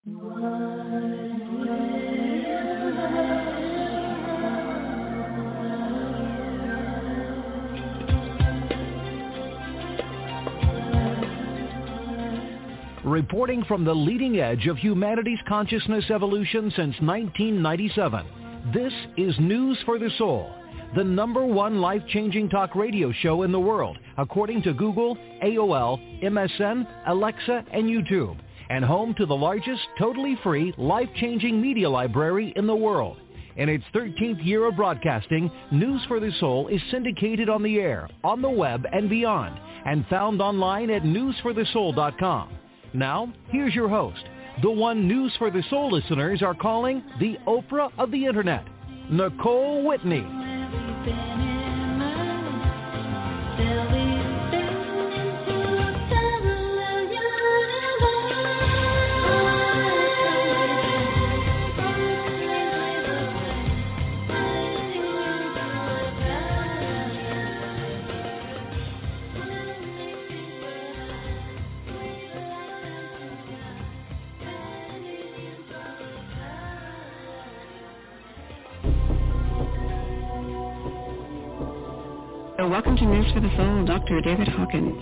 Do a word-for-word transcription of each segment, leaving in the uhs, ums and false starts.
Reporting from the leading edge of humanity's consciousness evolution since nineteen ninety-seven, this is News for the Soul, the number one life-changing talk radio show in the world, according to Google, A O L, M S N, Alexa, and YouTube, and home to the largest totally free life-changing media library in the world. In its thirteenth year of broadcasting, News for the Soul is syndicated on the air, on the web, and beyond, and found online at news for the soul dot com. Now, here's your host, the one News for the Soul listeners are calling the Oprah of the Internet, Nicole Whitney. Welcome to News for the Soul, Doctor David Hawkins.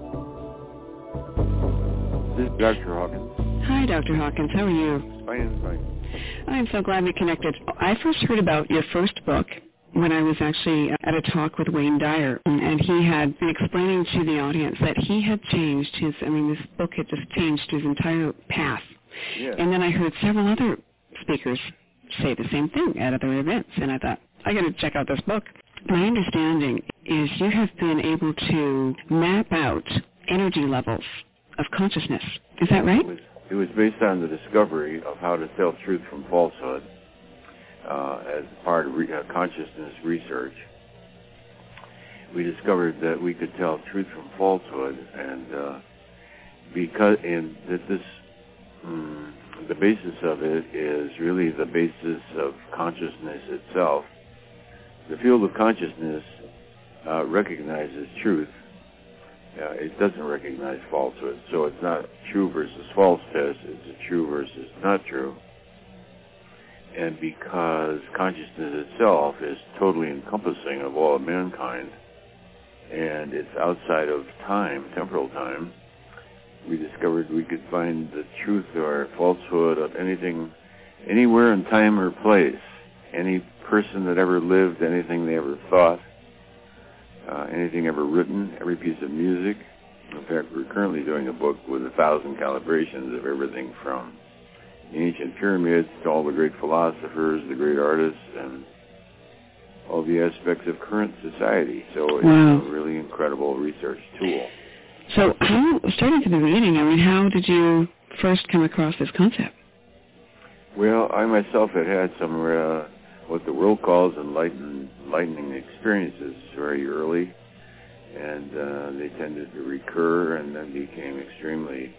This is Doctor Hawkins. Hi, Doctor Hawkins. How are you? Fine, fine. I'm so glad we connected. I first heard about your first book when I was actually at a talk with Wayne Dyer, and he had been explaining to the audience that he had changed his, I mean, this book had just changed his entire path. Yeah. And then I heard several other speakers say the same thing at other events, and I thought, I got to check out this book. My understanding is you have been able to map out energy levels of consciousness. Is that right? It was, it was based on the discovery of how to tell truth from falsehood uh, as part of re- uh, consciousness research. We discovered that we could tell truth from falsehood, and uh, because and that this um, the basis of it is really the basis of consciousness itself. The field of consciousness uh, recognizes truth. Uh, it doesn't recognize falsehood. So it's not true versus false test. It's a true versus not true. And because consciousness itself is totally encompassing of all of mankind, and it's outside of time, temporal time, we discovered we could find the truth or falsehood of anything, anywhere in time or place, any person that ever lived, anything they ever thought, uh, anything ever written, every piece of music. In fact, we're currently doing a book with a thousand calibrations of everything from the ancient pyramids to all the great philosophers, the great artists, and all the aspects of current society. So it's wow. a really incredible research tool. So how, starting from the beginning, I mean, how did you first come across this concept? Well, I myself had had some uh, what the world calls enlightened, enlightening experiences very early, and uh, they tended to recur and then became extremely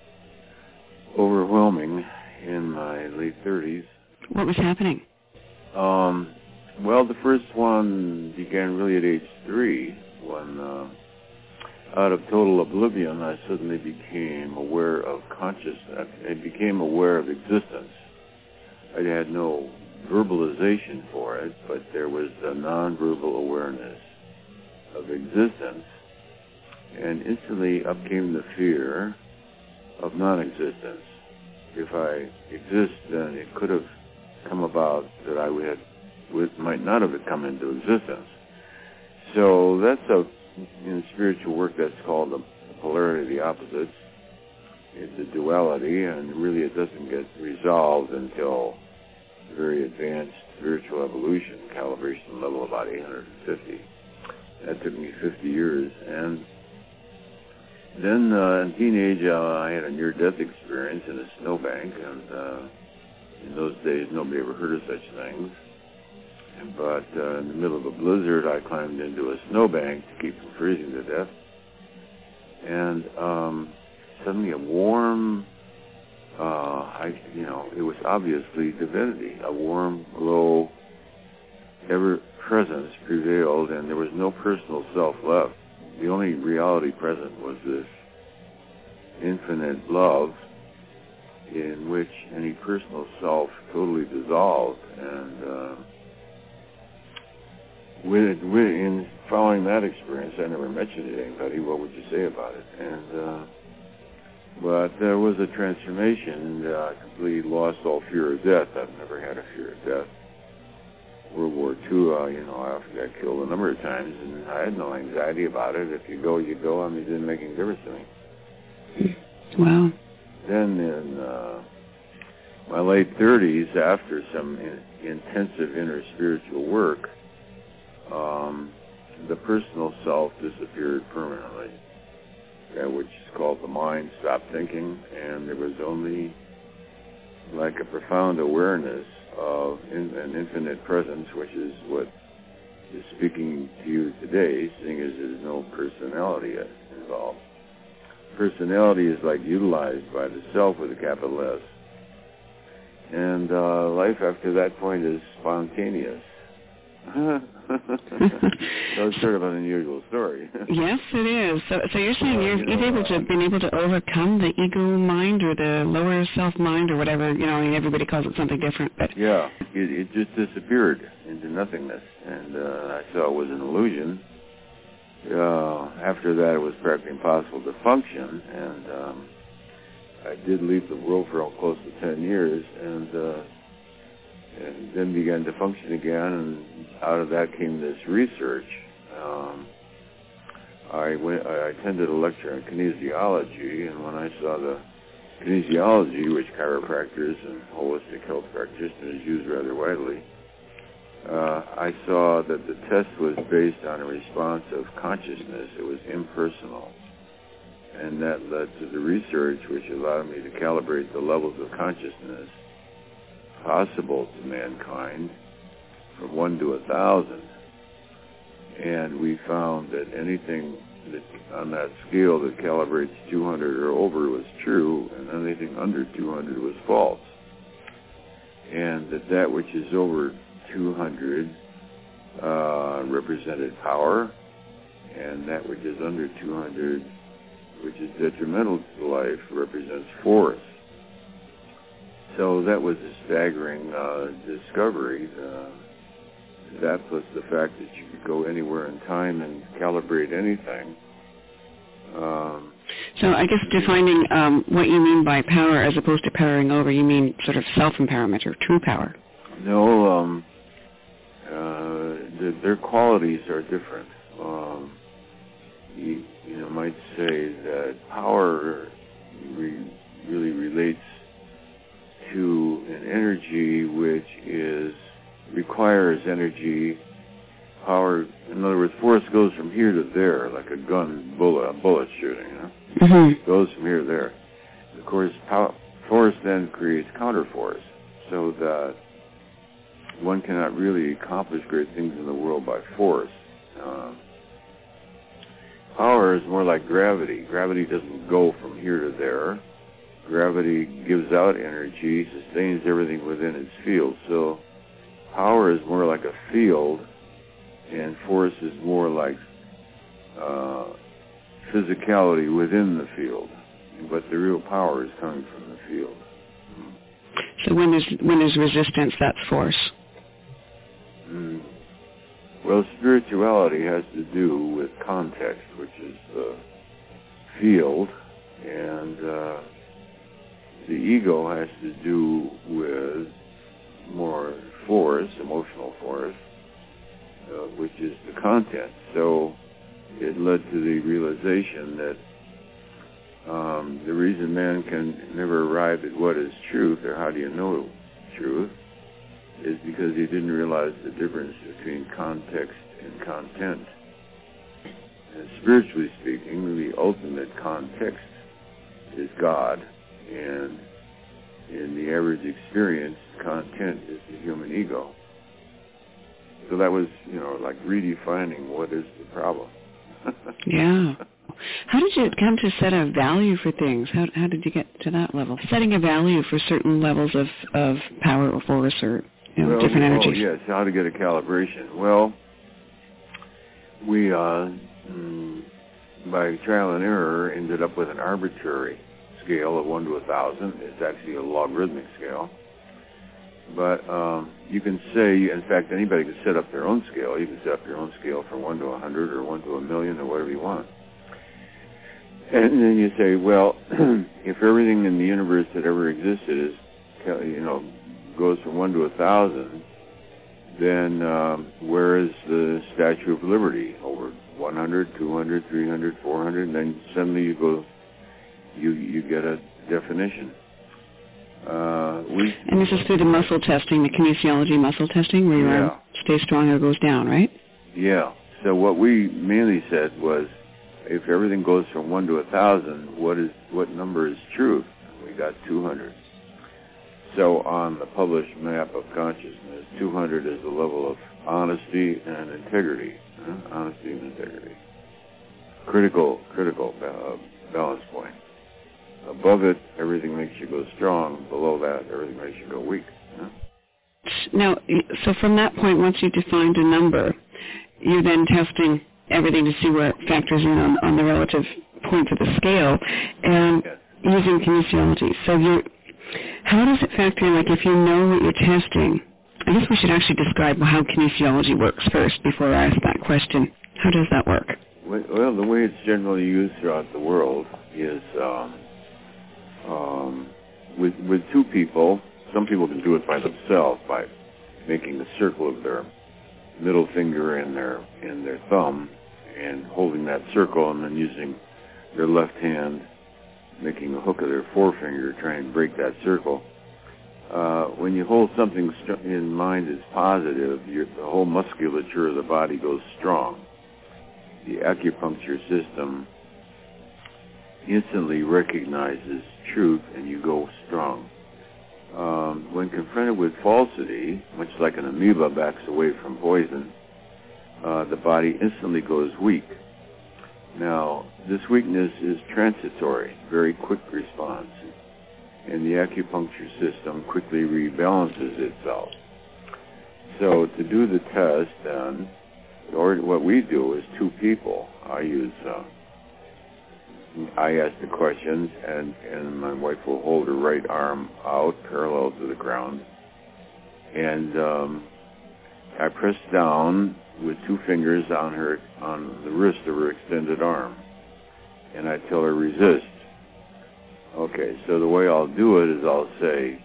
overwhelming in my late thirties. What was happening? Um, well, the first one began really at age three when, uh, out of total oblivion, I suddenly became aware of consciousness. I became aware of existence. I had no verbalization for it, but there was a nonverbal awareness of existence, and instantly up came the fear of non-existence. If I exist, then it could have come about that I would, would might not have come into existence. So that's a in spiritual work that's called the polarity of the opposites. It's a duality, and really it doesn't get resolved until very advanced spiritual evolution, calibration level about eight hundred fifty. That took me fifty years. And then uh, in teenage, uh, I had a near-death experience in a snowbank, and uh, in those days nobody ever heard of such things. But uh, in the middle of a blizzard, I climbed into a snowbank to keep from freezing to death. And um, suddenly a warm Uh, I, you know, it was obviously divinity. A warm glow, ever presence prevailed, and there was no personal self left. The only reality present was this infinite love, in which any personal self totally dissolved. And uh, with, with, in following that experience, I never mentioned it to anybody. What would you say about it? And uh, but there was a transformation. Uh, I completely lost all fear of death. I've never had a fear of death. World War Two, uh, you know, I often got killed a number of times, and I had no anxiety about it. If you go, you go. I mean, it didn't make any difference to me. Wow. Then in uh, my late thirties, after some in, intensive inner spiritual work, um, the personal self disappeared permanently, uh, which is called the mind stopped thinking, and there was only like a profound awareness of in, an infinite presence, which is what is speaking to you today, seeing as there's no personality involved. Personality is like utilized by the self with a capital S. And uh, life after that point is spontaneous. So it's sort of an unusual story. Yes, it is. So, so you're saying Well, you're, you know, you've able to uh, been able to overcome the ego mind or the lower self mind or whatever. You know, I mean, everybody calls it something different, but yeah, it, it just disappeared into nothingness, and uh, I saw it was an illusion. Uh, after that, it was practically impossible to function, and um, I did leave the world for close to ten years, and uh, and then began to function again, and out of that came this research. Um, I went, I attended a lecture on kinesiology, and when I saw the kinesiology, which chiropractors and holistic health practitioners use rather widely, uh, I saw that the test was based on a response of consciousness. It was impersonal. And that led to the research, which allowed me to calibrate the levels of consciousness possible to mankind from one to a thousand. And we found that anything that on that scale that calibrates two hundred or over was true, and anything under two hundred was false. And that that which is over two hundred uh, represented power, and that which is under two hundred, which is detrimental to life, represents force. So that was a staggering uh, discovery. Uh, that plus the fact that you could go anywhere in time and calibrate anything. Um, so I guess defining um, what you mean by power as opposed to powering over, you mean sort of self-empowerment or true power? No, um, uh, the, their qualities are different. Um, you, you know, might say that power re- really relates to an energy which is requires energy. Power, in other words, force goes from here to there, like a gun bullet, a bullet shooting. You know? Mm-hmm. Goes from here to there. Of course, power, force then creates counterforce, so that one cannot really accomplish great things in the world by force. Uh, power is more like gravity. Gravity doesn't go from here to there. Gravity gives out energy, sustains everything within its field. So power is more like a field, and force is more like uh, physicality within the field. But the real power is coming from the field. So when there's, when there's resistance, that's force. Mm. Well, spirituality has to do with context, which is the field, and uh, the ego has to do with more force, emotional force, uh, which is the content. So it led to the realization that um, the reason man can never arrive at what is truth, or how do you know truth, is because he didn't realize the difference between context and content. And spiritually speaking, the ultimate context is God, and in the average experience, content is the human ego. So that was, you know, like redefining what is the problem. Yeah. How did you come to set a value for things? How how did you get to that level? Setting a value for certain levels of, of power or force or you know, well, different oh, energies. yes, how to get a calibration. Well, we, uh, mm, by trial and error, ended up with an arbitrary scale of one to a thousand. It's actually a logarithmic scale. But um, you can say, in fact, anybody can set up their own scale. You can set up your own scale from one to a hundred or one to a million or whatever you want. And then you say, well, if everything in the universe that ever existed is, you know, goes from one to a thousand, then um, where is the Statue of Liberty? Over one hundred, two hundred, three hundred, four hundred, and then suddenly you go, you you get a definition. Uh, we, and this is through the muscle testing, the kinesiology muscle testing, where your yeah. arm stays strong or goes down, right? Yeah. So what we mainly said was, if everything goes from one to a thousand, what is what number is truth? We got two hundred. So on the published map of consciousness, two hundred is the level of honesty and integrity. Huh? Honesty and integrity. Critical, critical uh, balance point. Above it, everything makes you go strong. Below that, everything makes you go weak. Huh? Now, so from that point, once you defined a number, you're then testing everything to see where it factors in on, on the relative points of the scale, and yes. using kinesiology. So you're, how does it factor in, like if you know what you're testing? I guess we should actually describe how kinesiology works first before I ask that question. How does that work? Well, the way it's generally used throughout the world is um, um, with with two people. Some people can do it by themselves by making a circle of their middle finger and their and their thumb and holding that circle, and then using their left hand, making a hook of their forefinger, trying to break that circle. Uh, when you hold something st- in mind as positive, your, the whole musculature of the body goes strong. The acupuncture system instantly recognizes truth, and you go strong. Um, when confronted with falsity, much like an amoeba backs away from poison, uh, the body instantly goes weak. Now, this weakness is transitory, very quick response, and the acupuncture system quickly rebalances itself. So to do the test, then, or what we do is two people. I use, uh, I ask the questions, and, and my wife will hold her right arm out parallel to the ground, and um, I press down with two fingers on her on the wrist of her extended arm, and I tell her resist. Okay, so the way I'll do it is I'll say,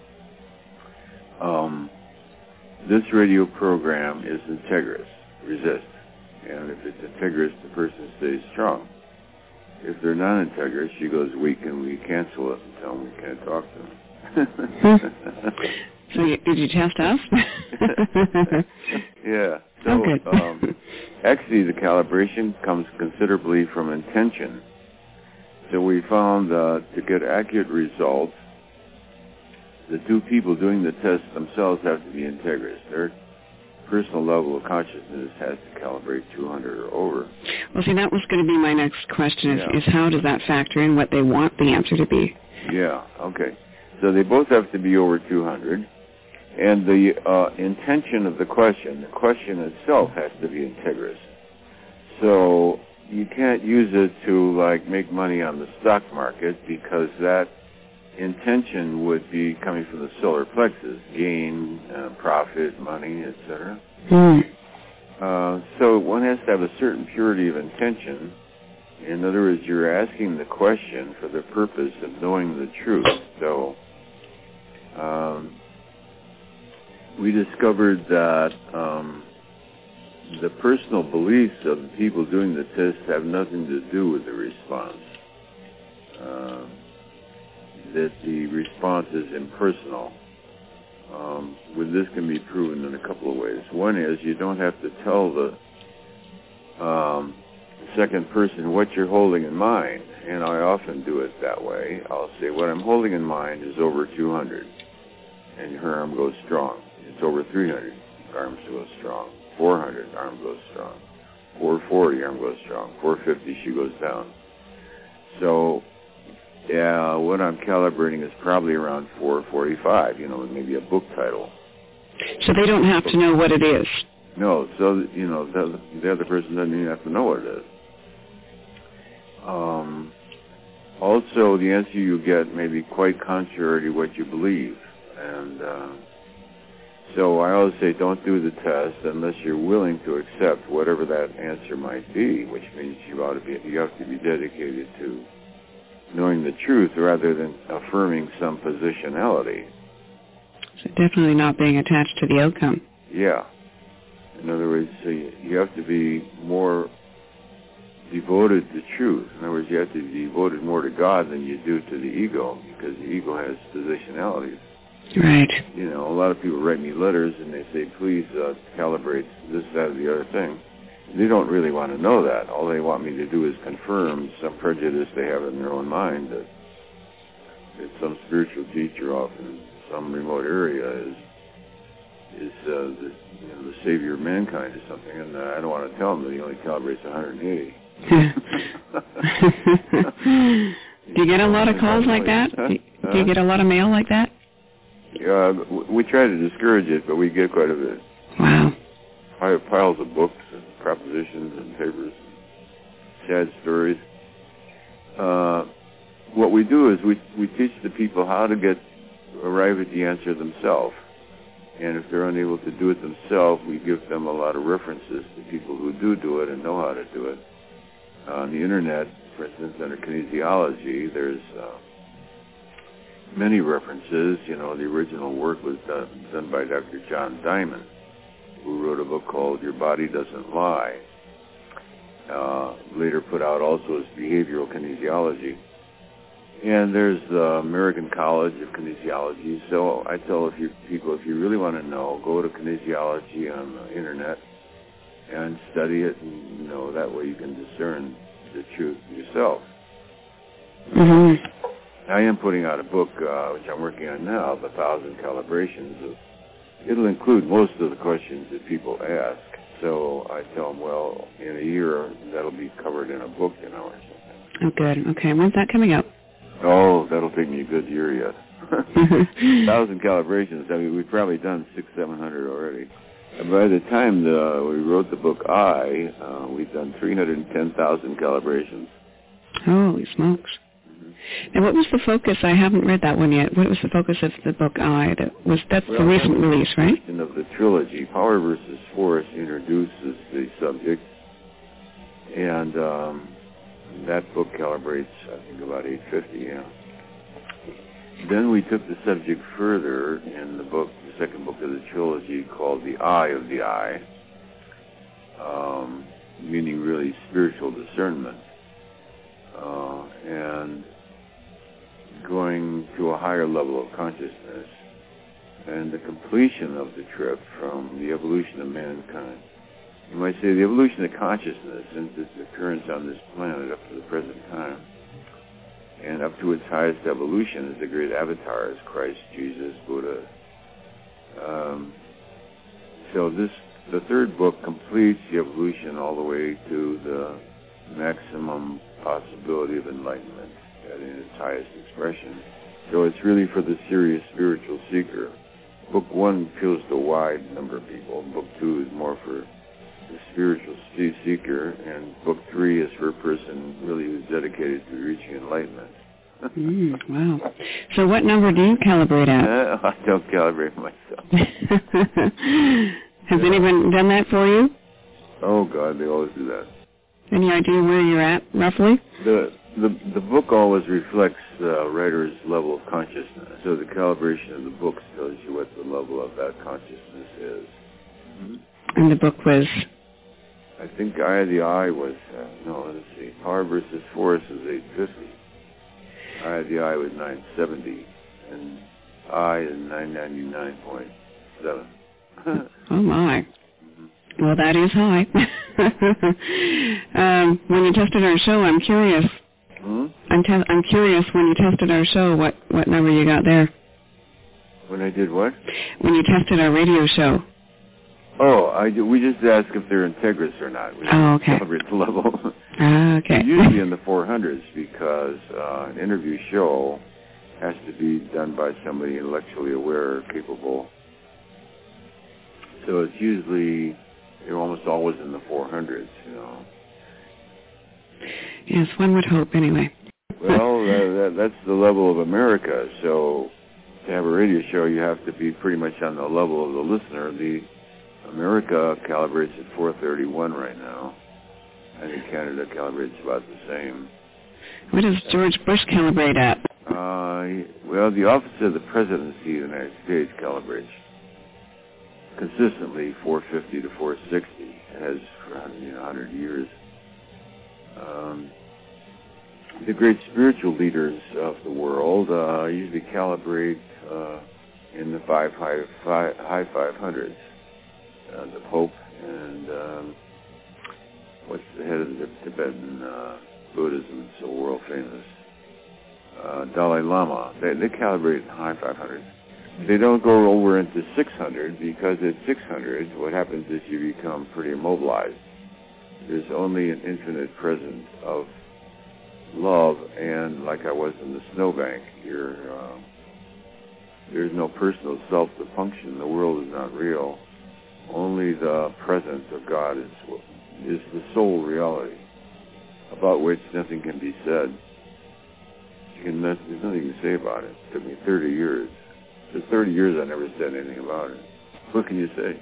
um, this radio program is integrous, resist. And if it's integrous, the person stays strong. If they're non-integrous, she goes weak, and we cancel it and tell them we can't talk to them. So you, did you test us? Yeah. So okay. um, actually, the calibration comes considerably from intention. So we found uh, to get accurate results, the two people doing the test themselves have to be integrous. Their personal level of consciousness has to calibrate two hundred or over. Well, see, that was going to be my next question, is, Yeah. is how does that factor in what they want the answer to be? Yeah, okay. So they both have to be over two hundred. And the uh, intention of the question, the question itself has to be integrous. So you can't use it to, like, make money on the stock market, because that intention would be coming from the solar plexus, gain, uh, profit, money, et cetera. Mm. Uh, so one has to have a certain purity of intention. In other words, you're asking the question for the purpose of knowing the truth. So um, we discovered that um, the personal beliefs of the people doing the test have nothing to do with the response. Uh, that the response is impersonal. Um, with this can be proven in a couple of ways. One is you don't have to tell the um, second person what you're holding in mind, and I often do it that way. I'll say, what I'm holding in mind is over two hundred, and her arm goes strong. It's over three hundred, arm goes strong. four hundred, arm goes strong. four forty, arm goes strong. four fifty, she goes down. So, yeah, what I'm calibrating is probably around four forty-five, you know, maybe a book title. So they don't have to know what it is. No, so, you know, the, the other person doesn't even have to know what it is. Um, also, the answer you get may be quite contrary to what you believe. And uh, so I always say don't do the test unless you're willing to accept whatever that answer might be, which means you ought to be, you have to be dedicated to knowing the truth rather than affirming some positionality. So definitely not being attached to the outcome. Yeah. In other words, so you, you have to be more devoted to truth. In other words, you have to be devoted more to God than you do to the ego, because the ego has positionalities. Right. You know, a lot of people write me letters and they say, please uh, calibrate this, that, or the other thing. They don't really want to know that. All they want me to do is confirm some prejudice they have in their own mind that, that some spiritual teacher off in some remote area is is uh, the, you know, the savior of mankind or something, and uh, I don't want to tell them that he only calibrates one hundred eighty. Do you get a lot of calls like that? Huh? Do you get a lot of mail like that? Yeah, we try to discourage it, but we get quite a bit. Wow. Piles of books and propositions and papers, sad stories. Uh, what we do is we we teach the people how to get arrive at the answer themselves. And if they're unable to do it themselves, we give them a lot of references to people who do do it and know how to do it. On the internet, for instance, under kinesiology, there's uh, many references. You know, the original work was done, done by Doctor John Diamond, who wrote a book called Your Body Doesn't Lie. Uh, later put out also as Behavioral Kinesiology. And there's the American College of Kinesiology. So I tell if you, people, if you really want to know, go to kinesiology on the internet and study it, and you know, that way you can discern the truth yourself. Mm-hmm. I am putting out a book, uh, which I'm working on now, of a thousand calibrations. Of, it'll include most of the questions that people ask. So I tell them, well, in a year, that'll be covered in a book, you know, or something. Oh, good. Okay. When's that coming out? Oh, that'll take me a good year yet. A thousand calibrations. I mean, we've probably done six, seven hundred already. And by the time the, we wrote the book I, uh, we've done three hundred ten thousand calibrations. Holy smokes. Mm-hmm. And what was the focus? I haven't read that one yet. What was the focus of the book I? That was That's well, the recent release, right? Of the trilogy, Power versus Force introduces the subject. And um, that book calibrates, I think, about eight fifty, yeah. Then we took the subject further in the book, the second book of the trilogy, called The Eye of the Eye, um, meaning really spiritual discernment, uh, and going to a higher level of consciousness, and the completion of the trip from the evolution of mankind. You might say the evolution of consciousness since its occurrence on this planet up to the present time, and up to its highest evolution as the great avatars, Christ, Jesus, Buddha. Um, so this, the third book completes the evolution all the way to the maximum possibility of enlightenment in its highest expression. So it's really for the serious spiritual seeker. Book one appeals to a wide number of people. Book two is more for the spiritual seeker, and book three is for a person really who's dedicated to reaching enlightenment. mm, wow. So what number do you calibrate at? Uh, I don't calibrate myself. Has yeah. anyone done that for you? Oh, God, they always do that. Any idea where you're at, roughly? The the, the book always reflects the writer's level of consciousness. So the calibration of the book tells you what the level of that consciousness is. Mm-hmm. And the book was? I think Eye of the Eye was, uh, no, let's see, Power versus Force was eight fifty. Eye of the Eye was nine seventy. And I is nine ninety-nine point seven. Oh, my. Mm-hmm. Well, that is high. um, when you tested our show, I'm curious. Hmm? I'm, te- I'm curious, when you tested our show, what, what number you got there? When I did what? When you tested our radio show. Oh, I, we just ask if they're integrous or not. We oh, okay. Calibrate the level. Ah, okay. They're usually in the four hundreds because uh, an interview show has to be done by somebody intellectually aware, capable. So it's usually, you're almost always in the four hundreds, you know. Yes, one would hope, anyway. Well, uh, that, that's the level of America. So to have a radio show, you have to be pretty much on the level of the listener. The America calibrates at four thirty-one right now. I think Canada calibrates about the same. What does George Bush calibrate at? Uh, well, the Office of the Presidency of the United States calibrates consistently four fifty to four sixty. It has for you know, one hundred years. Um, the great spiritual leaders of the world uh, usually calibrate uh, in the five high, five, high five hundreds. Uh, the Pope and um, what's the head of the Tibetan uh, Buddhism, so world famous, uh, Dalai Lama. They, they calibrate in high five hundreds. They don't go over into six hundred because at six hundred, what happens is you become pretty immobilized. There's only an infinite presence of love, and like I was in the snowbank, you're, uh, there's no personal self to function. The world is not real. Only the presence of God is is the sole reality, about which nothing can be said. You can, there's nothing to say about it. It took me thirty years. For thirty years, I never said anything about it. What can you say?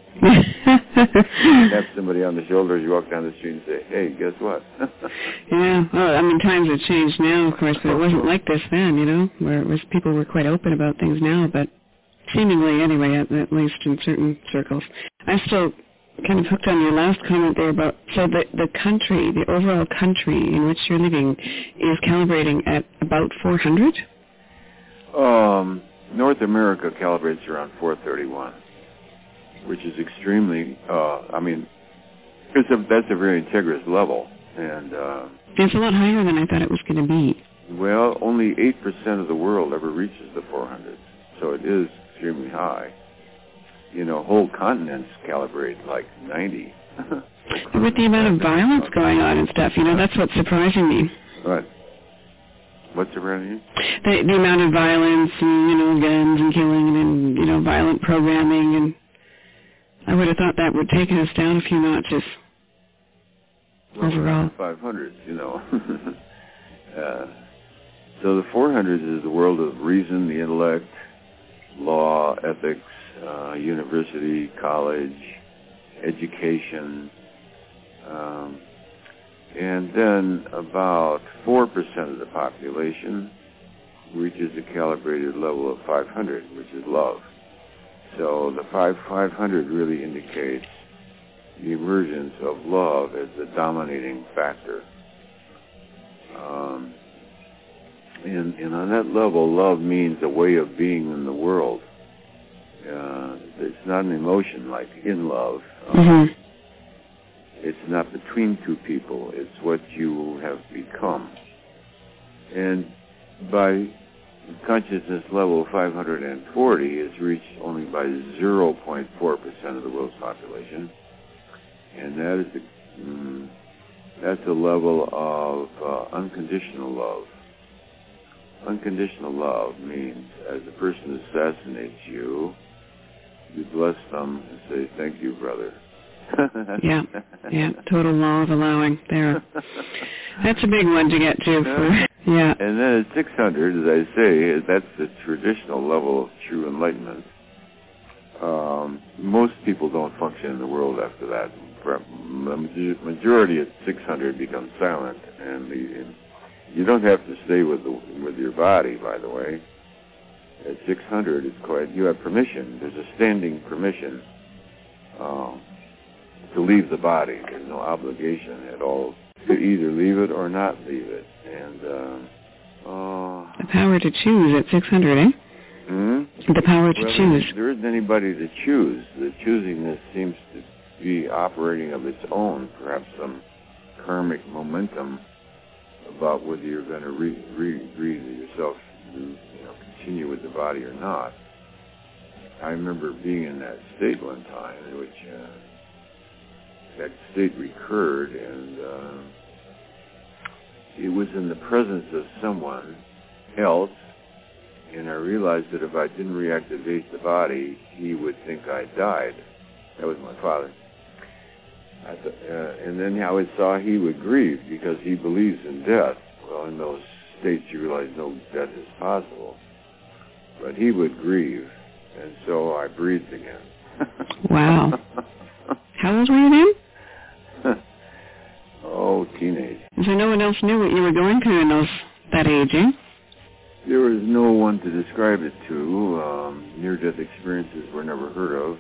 You tap somebody on the shoulder as you walk down the street and say, hey, guess what? Yeah, well, I mean, times have changed now, of course, but it wasn't like this then, you know, where it was people were quite open about things now, but seemingly anyway, at, at least in certain circles. I'm still kind of hooked on your last comment there about, so the, the country, the overall country in which you're living is calibrating at about four hundred? Um, North America calibrates around four thirty-one, which is extremely, uh, I mean, it's a, that's a very integrous level. And uh, it's a lot higher than I thought it was going to be. Well, only eight percent of the world ever reaches the four hundred, so it is extremely high. You know, whole continents calibrate like ninety. With the amount of violence going on and stuff, you know, that's what's surprising me. What? What's surprising you? The, the amount of violence and, you know, guns and killing and, you know, violent programming, and I would have thought that would take us down a few notches well, overall. five hundreds, you know. uh, so the four hundreds is the world of reason, the intellect, law, ethics, uh, university, college, education, um, and then about four percent of the population reaches a calibrated level of five hundred, which is love. So the five, 500 really indicates the emergence of love as the dominating factor. Um, and, and on that level, love means a way of being in the world. Uh, it's not an emotion like in love. Um, mm-hmm. It's not between two people. It's what you have become. And by consciousness level five hundred forty is reached only by zero point four percent of the world's population. And that is the, mm, that's a level of uh, unconditional love. Unconditional love means as a person assassinates you, you bless them and say, thank you, brother. yeah, yeah, total law of allowing there. That's a big one to get to. For, yeah. And then at six hundred, as I say, that's the traditional level of true enlightenment. Um, most people don't function in the world after that. The majority at six hundred becomes silent, and, the, and you don't have to stay with the, with your body, by the way. At six hundred, it's quite, you have permission. There's a standing permission um, to leave the body. There's no obligation at all to either leave it or not leave it. And uh, uh, the power to choose at six hundred, eh? Hmm? The power to well, choose. There isn't anybody to choose. The choosingness seems to be operating of its own, perhaps some karmic momentum about whether you're going to re- re- breathe yourself, you know, continue with the body or not. I remember being in that state one time in which uh, that state recurred, and uh, it was in the presence of someone else, and I realized that if I didn't reactivate the body, he would think I died. That was my father. I th- uh, and then how I saw he would grieve because he believes in death. Well, in those states you realize no death is possible. But he would grieve, and so I breathed again. Wow. How old were you then? Oh, teenage. So no one else knew what you were going through in those that age, eh? There was no one to describe it to. Um, near-death experiences were never heard of.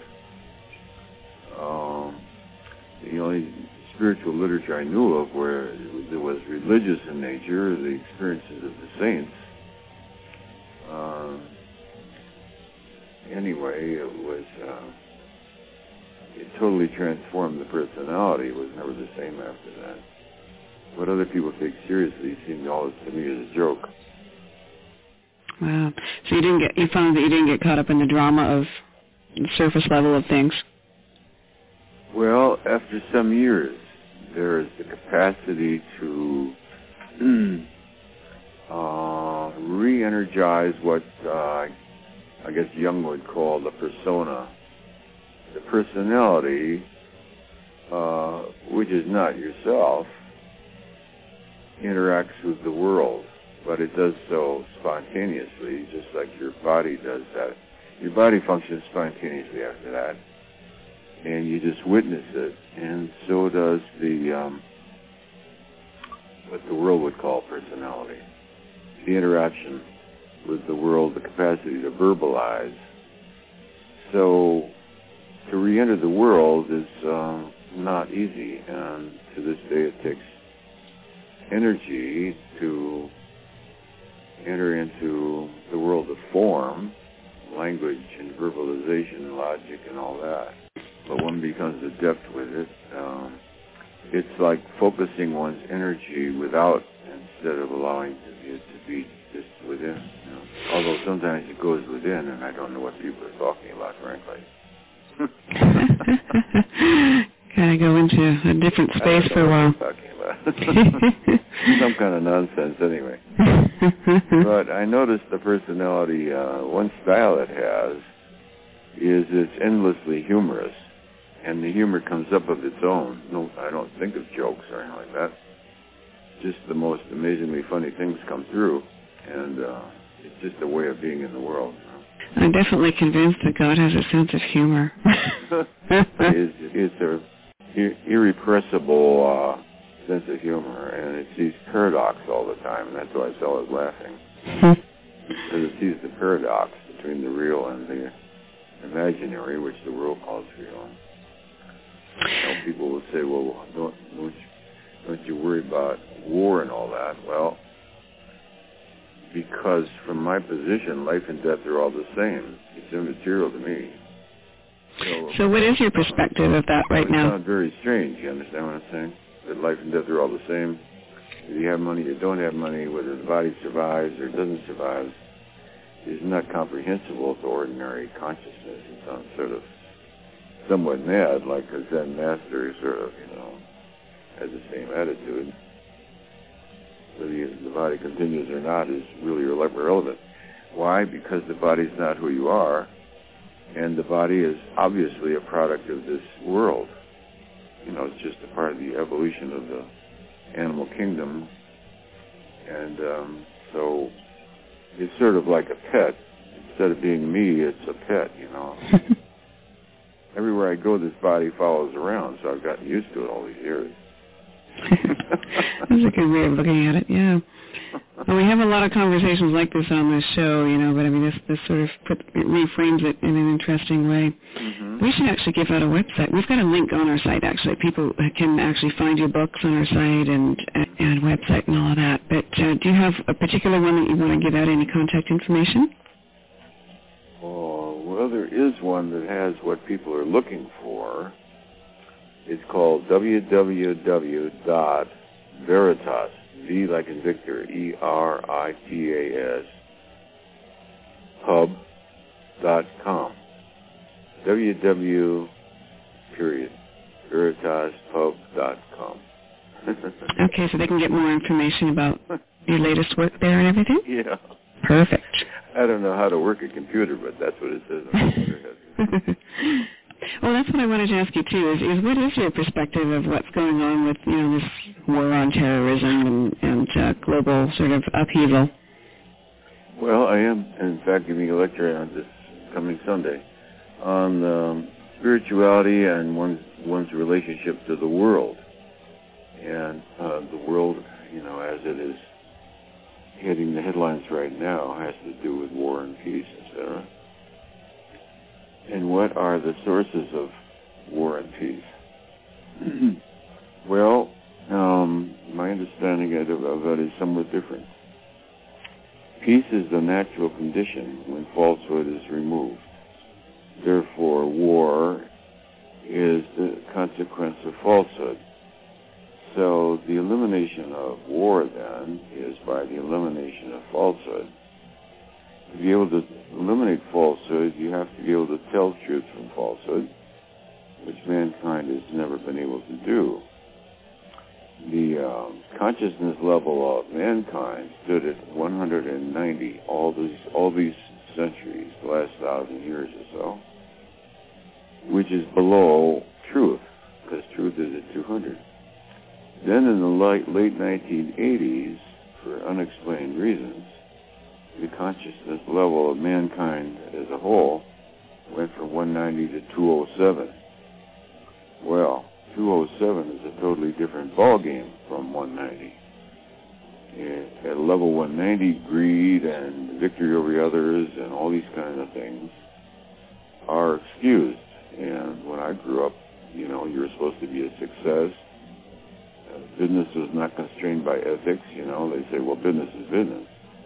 Um, the only spiritual literature I knew of where it was religious in nature, the experiences of the saints. Uh, anyway, it was, uh, it totally transformed the personality. It was never the same after that. What other people take seriously seemed always to me as a joke. Wow. So you didn't get, you found that you didn't get caught up in the drama of the surface level of things? Well, after some years, there is the capacity to uh, re-energize what uh, I guess Jung would call the persona. The personality, uh, which is not yourself, interacts with the world, but it does so spontaneously, just like your body does that. Your body functions spontaneously after that, and you just witness it, and so does the, um, what the world would call personality. The interaction with the world, the capacity to verbalize. So, to re-enter the world is uh, not easy, and to this day it takes energy to enter into the world of form, language and verbalization and logic and all that. But one becomes adept with it. Um, it's like focusing one's energy without, instead of allowing it to be just within. You know? Although sometimes it goes within, and I don't know what people are talking about, frankly. Kind of go into a different space for a while. Talking about. Some kind of nonsense, anyway. But I noticed the personality, uh, one style it has is it's endlessly humorous, and the humor comes up of its own. No, I don't think of jokes or anything like that. Just the most amazingly funny things come through, and uh, it's just a way of being in the world. I'm definitely convinced that God has a sense of humor. it's, it's a ir- irrepressible uh, sense of humor, and it sees paradox all the time, and that's why it's always laughing. Because it sees the paradox between the real and the imaginary, which the world calls real. You know, people will say, well, don't, don't, you, don't you worry about war and all that? Well, because from my position, life and death are all the same. It's immaterial to me. So, so what is your perspective of that right now? It sounds very strange. You understand what I'm saying? That life and death are all the same. Whether you have money or don't have money, whether the body survives or doesn't survive, is not comprehensible to ordinary consciousness. It sounds sort of somewhat mad, like a Zen master sort of, you know, has the same attitude. Whether the body continues or not is really irrelevant. Why? Because the body's not who you are, and the body is obviously a product of this world. You know, it's just a part of the evolution of the animal kingdom, and um, so it's sort of like a pet. Instead of being me, it's a pet, you know. Everywhere I go, this body follows around, so I've gotten used to it all these years. That's a good way of looking at it, yeah. Well, we have a lot of conversations like this on this show, you know, but I mean, this, this sort of put, it reframes it in an interesting way. Mm-hmm. We should actually give out a website. We've got a link on our site, actually. People can actually find your books on our site and, and website and all of that. But uh, do you have a particular one that you want to give out, any contact information? Oh, well, there is one that has what people are looking for. It's called w w w dot veritas, V like in Victor, E R I T A S, pub dot com. www, period, veritas pub dot com. Okay, so they can get more information about your latest work there and everything? Yeah. Perfect. I don't know how to work a computer, but that's what it says on the computer. Well, that's what I wanted to ask you, too, is, is what is your perspective of what's going on with, you know, this war on terrorism and, and uh, global sort of upheaval. Well, I am, in fact, giving a lecture on this coming Sunday on um, spirituality and one's, one's relationship to the world. And uh, the world, you know, as it is hitting the headlines right now, has to do with war and peace, et cetera. And what are the sources of war and peace? Well, um, my understanding of, of that is somewhat different. Peace is the natural condition when falsehood is removed. Therefore, war is the consequence of falsehood. So the elimination of war, then, is by the elimination of falsehood. To be able to eliminate falsehood, you have to be able to tell truth from falsehood, which mankind has never been able to do. The uh, consciousness level of mankind stood at one hundred ninety all these all these centuries, the last thousand years or so, which is below truth, because truth is at two hundred. Then in the late, late nineteen eighties, for unexplained reasons, the consciousness level of mankind as a whole went from one ninety to two oh seven. Well, two oh seven is a totally different ballgame from one ninety. At level one ninety, greed and victory over others and all these kinds of things are excused. And when I grew up, you know, you were supposed to be a success. Uh, business was not constrained by ethics, you know. They say, well, business is business.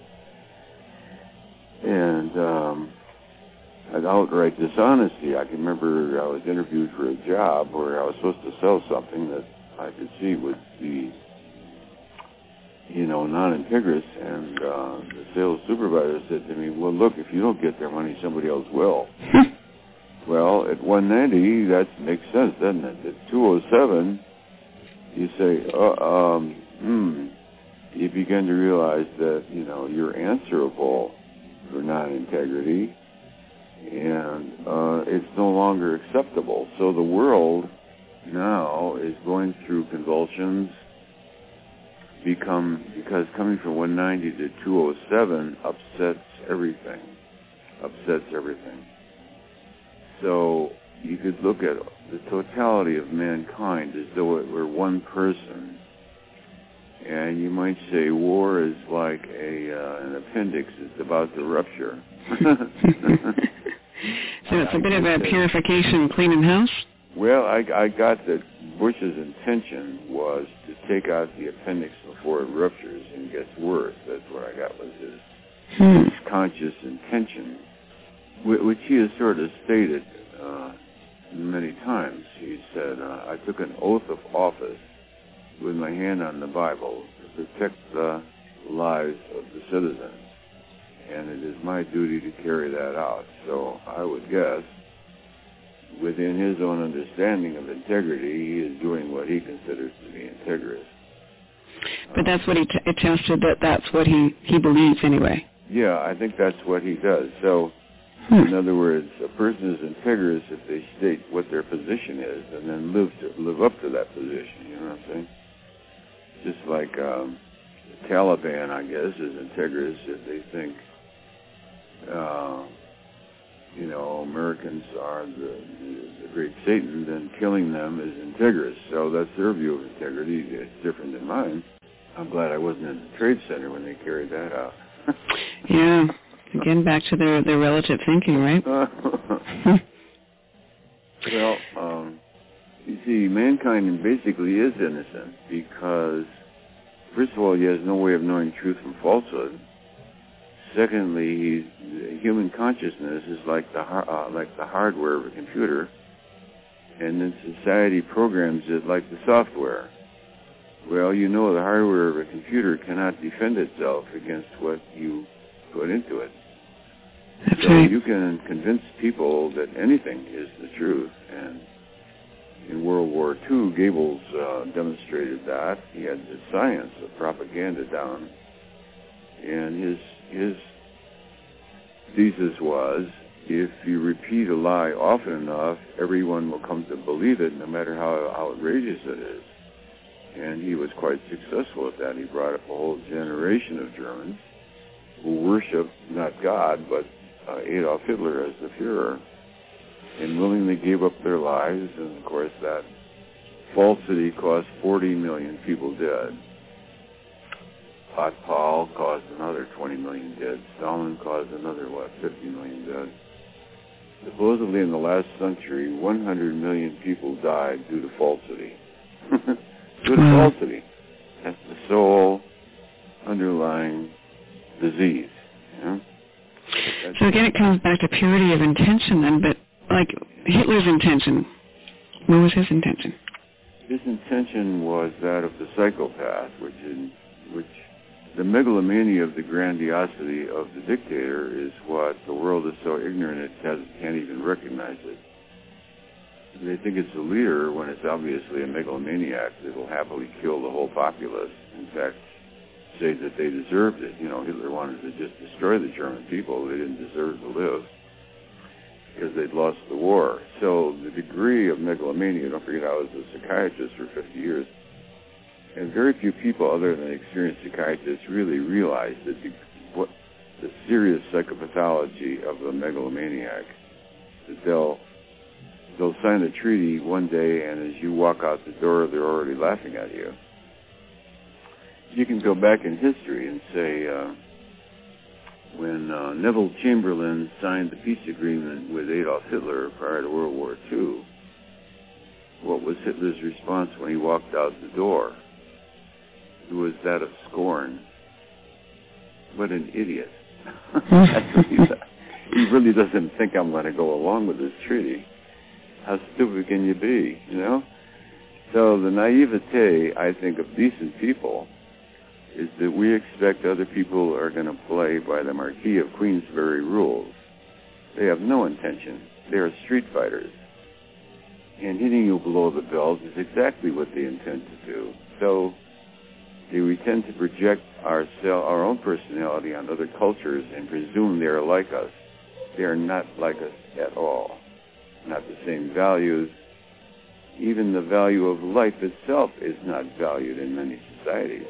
And um, an outright dishonesty. I can remember I was interviewed for a job where I was supposed to sell something that I could see would be, you know, non-integrous, and uh, the sales supervisor said to me, well, look, if you don't get their money, somebody else will. Well, at one ninety, that makes sense, doesn't it? At two oh seven, you say, uh, um, hmm, you begin to realize that, you know, you're answerable for non-integrity, and uh, it's no longer acceptable. So the world now is going through convulsions, become because coming from one ninety to two oh seven upsets everything, upsets everything. So you could look at the totality of mankind as though it were one person, and you might say war is like a uh, an appendix that's about to rupture. So it's a bit of a purification, cleaning house? Well, I, I got that Bush's intention was to take out the appendix before it ruptures and gets worse. That's what I got was his, hmm. his conscious intention, which he has sort of stated uh, many times. He said, uh, I took an oath of office with my hand on the Bible to protect the lives of the citizens, and it is my duty to carry that out. So I would guess, within his own understanding of integrity, he is doing what he considers to be integrous. But that's what he t- attested, that that's what he, he believes anyway. Yeah, I think that's what he does. So, hmm. in other words, a person is integrous if they state what their position is and then live to, live up to that position, you know what I'm saying? Just like um, the Taliban, I guess, is integrous if they think, uh, you know, Americans are the, the, the great Satan, then killing them is integrous. So that's their view of integrity. It's different than mine. I'm glad I wasn't in the Trade Center when they carried that out. Yeah. Again, back to their, their relative thinking, right? Well, um, you see, mankind basically is innocent because, first of all, he has no way of knowing truth from falsehood. Secondly, he's, human consciousness is like the uh, like the hardware of a computer, and then society programs it like the software. Well, you know the hardware of a computer cannot defend itself against what you put into it. That's so right. You can convince people that anything is the truth, and in World War Two, Goebbels uh, demonstrated that. He had the science of propaganda down, and his his thesis was, if you repeat a lie often enough, everyone will come to believe it, no matter how outrageous it is. And he was quite successful at that. He brought up a whole generation of Germans who worshiped not God, but uh, Adolf Hitler as the Führer, and willingly gave up their lives. And, of course, that falsity cost forty million people dead. Potpal caused another twenty million dead. Stalin caused another, what, fifty million dead. Supposedly in the last century, one hundred million people died due to falsity. Due to falsity. That's the sole underlying disease. Yeah? So again, it comes back to purity of intention then, but like Hitler's intention, what was his intention? His intention was that of the psychopath, which in which the megalomania of the grandiosity of the dictator is what the world is so ignorant it has, can't even recognize it. They think it's a leader when it's obviously a megalomaniac that will happily kill the whole populace. In fact, say that they deserved it. You know, Hitler wanted to just destroy the German people. They didn't deserve to live because they'd lost the war. So the degree of megalomania, don't forget I was a psychiatrist for fifty years, and very few people other than experienced psychiatrists really realize that the, what the serious psychopathology of a megalomaniac, that they'll they'll sign a treaty one day, and as you walk out the door, they're already laughing at you. You can go back in history and say, uh, when uh, Neville Chamberlain signed the peace agreement with Adolf Hitler prior to World War Two, what was Hitler's response when he walked out the door? It was that of scorn. What an idiot. That's what he said. He really doesn't think I'm going to go along with this treaty. How stupid can you be, you know? So the naivete, I think, of decent people is that we expect other people are going to play by the Marquis of Queensberry rules. They have no intention. They are street fighters. And hitting you below the belt is exactly what they intend to do. So we tend to project our, our own personality on other cultures and presume they are like us. They are not like us at all. Not the same values. Even the value of life itself is not valued in many societies.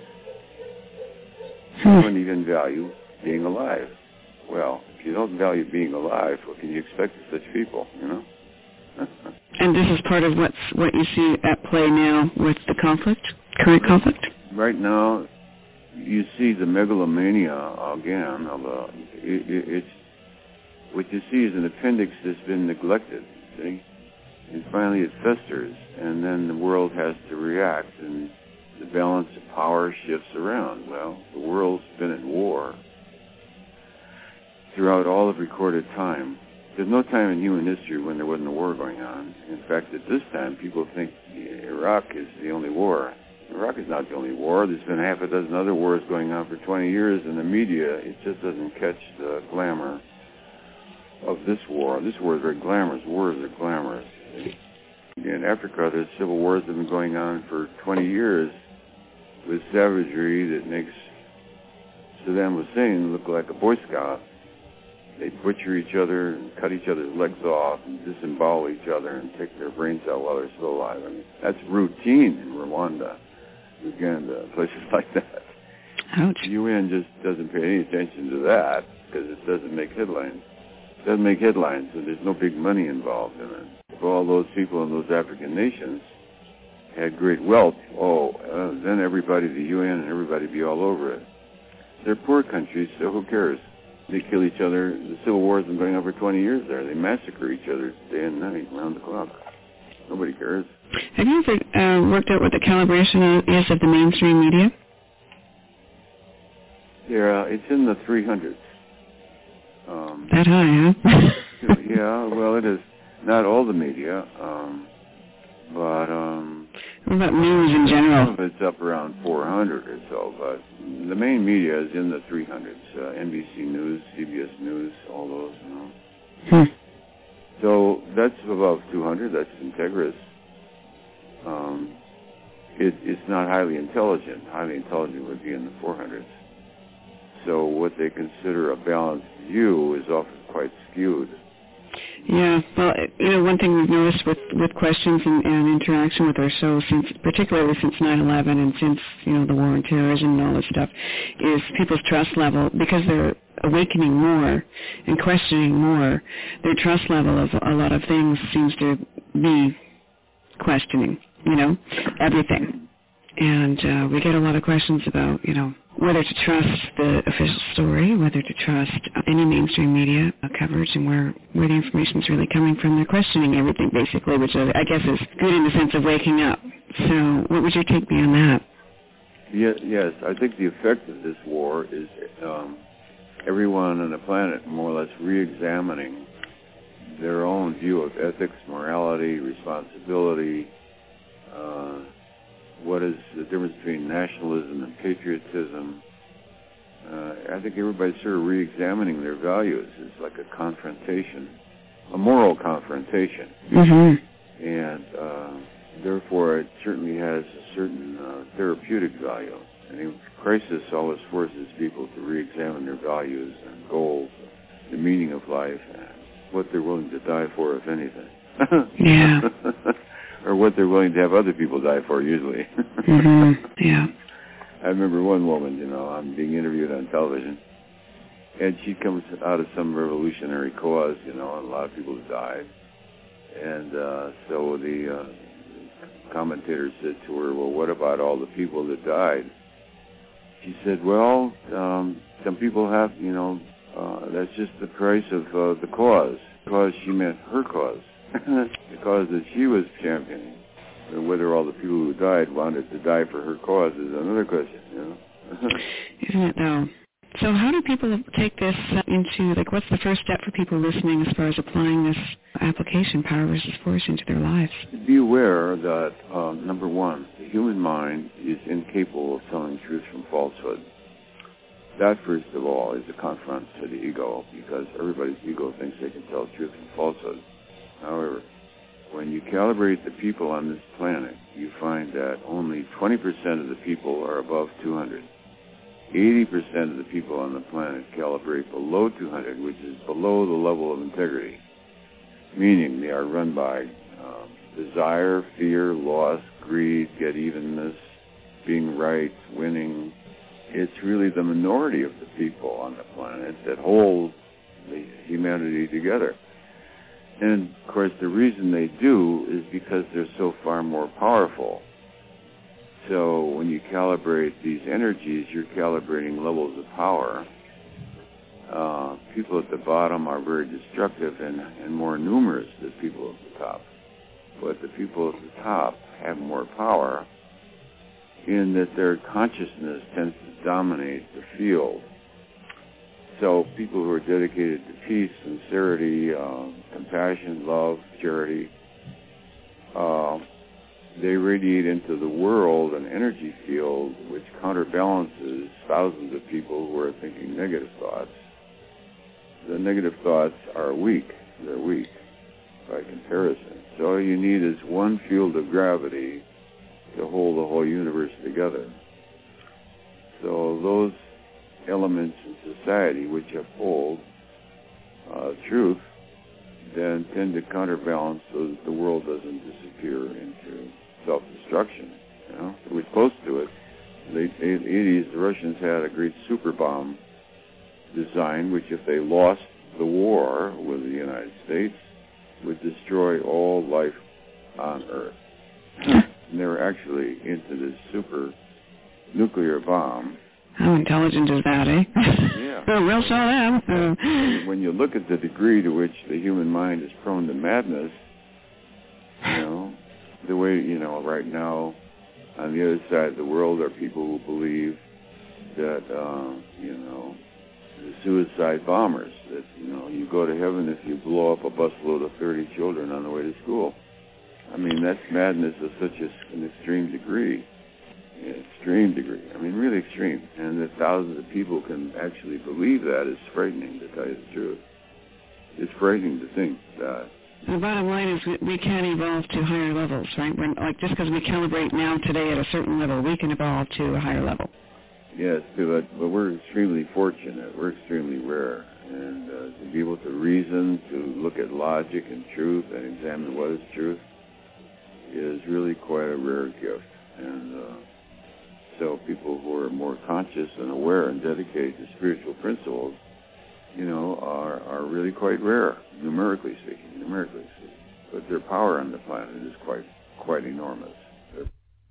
You don't even value being alive. Well, if you don't value being alive, what can you expect of such people, you know? And this is part of what's what you see at play now with the conflict, current conflict? Right now, you see the megalomania again. Of a, it, it, it's what you see is an appendix that's been neglected, see? And finally it festers, and then the world has to react, and the balance of power shifts around. Well, the world's been at war throughout all of recorded time. There's no time in human history when there wasn't a war going on. In fact, at this time, people think Iraq is the only war. Iraq is not the only war. There's been half a dozen other wars going on for twenty years, and the media, it just doesn't catch the glamour of this war. This war is very glamorous. Wars are glamorous. In Africa, there's civil wars that have been going on for twenty years with savagery that makes Saddam Hussein look like a Boy Scout. They butcher each other and cut each other's legs off and disembowel each other and take their brains out while they're still alive. I mean, that's routine in Rwanda, Uganda, places like that. Ouch. The U N just doesn't pay any attention to that because it doesn't make headlines. It doesn't make headlines, and there's no big money involved in it. If all those people in those African nations had great wealth, oh, uh, then everybody, the U N and everybody be all over it. They're poor countries, so who cares? They kill each other. The civil war has been going on for twenty years there. They massacre each other day and night, round the clock. Nobody cares. Have you ever uh, worked out what the calibration is of the mainstream media? Yeah, it's in the three hundreds. Um, that high, huh? Yeah, well, it is. Not all the media, um, but... Um, what about news in general? Some of it's up around four hundred or so, but the main media is in the three hundreds. Uh, N B C News, C B S News, all those, you know. Hmm. So that's above two hundred. That's Integris. Um, it, it's not highly intelligent. Highly intelligent would be in the four hundreds. So what they consider a balanced view is often quite skewed. Yeah, well, you know, one thing we've noticed with, with questions and, and interaction with our show, since particularly since nine eleven and since, you know, the war on terrorism and all this stuff, is people's trust level, because they're awakening more and questioning more, their trust level of a lot of things seems to be questioning, you know, everything. And uh, we get a lot of questions about, you know, whether to trust the official story, whether to trust any mainstream media coverage, and where, where the information is really coming from. They're questioning everything, basically, which I guess is good in the sense of waking up. So what would your take be on that? Yes, yes. I think the effect of this war is um, everyone on the planet more or less re-examining their own view of ethics, morality, responsibility, uh, what is the difference between nationalism and patriotism. Uh, I think everybody's sort of re-examining their values. It's like a confrontation, a moral confrontation. Mm-hmm. And uh, therefore it certainly has a certain uh, therapeutic value. And in crisis always forces people to re-examine their values and goals, the meaning of life, and what they're willing to die for, if anything. Yeah. Or what they're willing to have other people die for, usually. Mm-hmm. Yeah. I remember one woman, you know, I'm being interviewed on television, and she comes out of some revolutionary cause, you know, and a lot of people have died. And uh, so the uh, commentator said to her, well, what about all the people that died? She said, well, um, some people have, you know, uh, that's just the price of uh, the cause. Because she meant her cause. The cause that she was championing. And whether all the people who died wanted to die for her cause is another question, you know. Isn't it, though? So how do people take this into, like, what's the first step for people listening as far as applying this application, power versus force, into their lives? Be aware that, um, number one, the human mind is incapable of telling truth from falsehood. That, first of all, is a confront to the ego, because everybody's ego thinks they can tell truth from falsehood. However, when you calibrate the people on this planet, you find that only twenty percent of the people are above two hundred. eighty percent of the people on the planet calibrate below two hundred, which is below the level of integrity, meaning they are run by um, desire, fear, loss, greed, get-evenness, being right, winning. It's really the minority of the people on the planet that hold the humanity together. And, of course, the reason they do is because they're so far more powerful. So when you calibrate these energies, you're calibrating levels of power. Uh, people at the bottom are very destructive and, and more numerous than people at the top. But the people at the top have more power in that their consciousness tends to dominate the field. So people who are dedicated to peace, sincerity, uh, compassion, love, charity, uh, they radiate into the world an energy field which counterbalances thousands of people who are thinking negative thoughts. The negative thoughts are weak. They're weak by comparison. So all you need is one field of gravity to hold the whole universe together. So those elements in society which uphold uh, truth then tend to counterbalance so that the world doesn't disappear into self-destruction. You know, we're close to it. In the eighties, the Russians had a great super bomb design, which, if they lost the war with the United States, would destroy all life on Earth. And they were actually into this super nuclear bomb. How intelligent is that, eh? Yeah. Oh, we'll show them. Uh, when you look at the degree to which the human mind is prone to madness, you know, the way, you know, right now, on the other side of the world are people who believe that, uh, you know, the suicide bombers, that, you know, you go to heaven if you blow up a busload of thirty children on the way to school. I mean, that's madness of such a, an extreme degree. Extreme degree. I mean, really extreme. And that thousands of people can actually believe that is frightening, to tell you the truth. It's frightening to think that. The bottom line is we can evolve to higher levels, right? When, like, just because we calibrate now today at a certain level, we can evolve to a higher level. Yes, but, but we're extremely fortunate. We're extremely rare. And uh, to be able to reason, to look at logic and truth and examine what is truth is really quite a rare gift. And uh, so people who are more conscious and aware and dedicated to spiritual principles, you know, are, are really quite rare, numerically speaking, numerically speaking. But their power on the planet is quite quite enormous. They're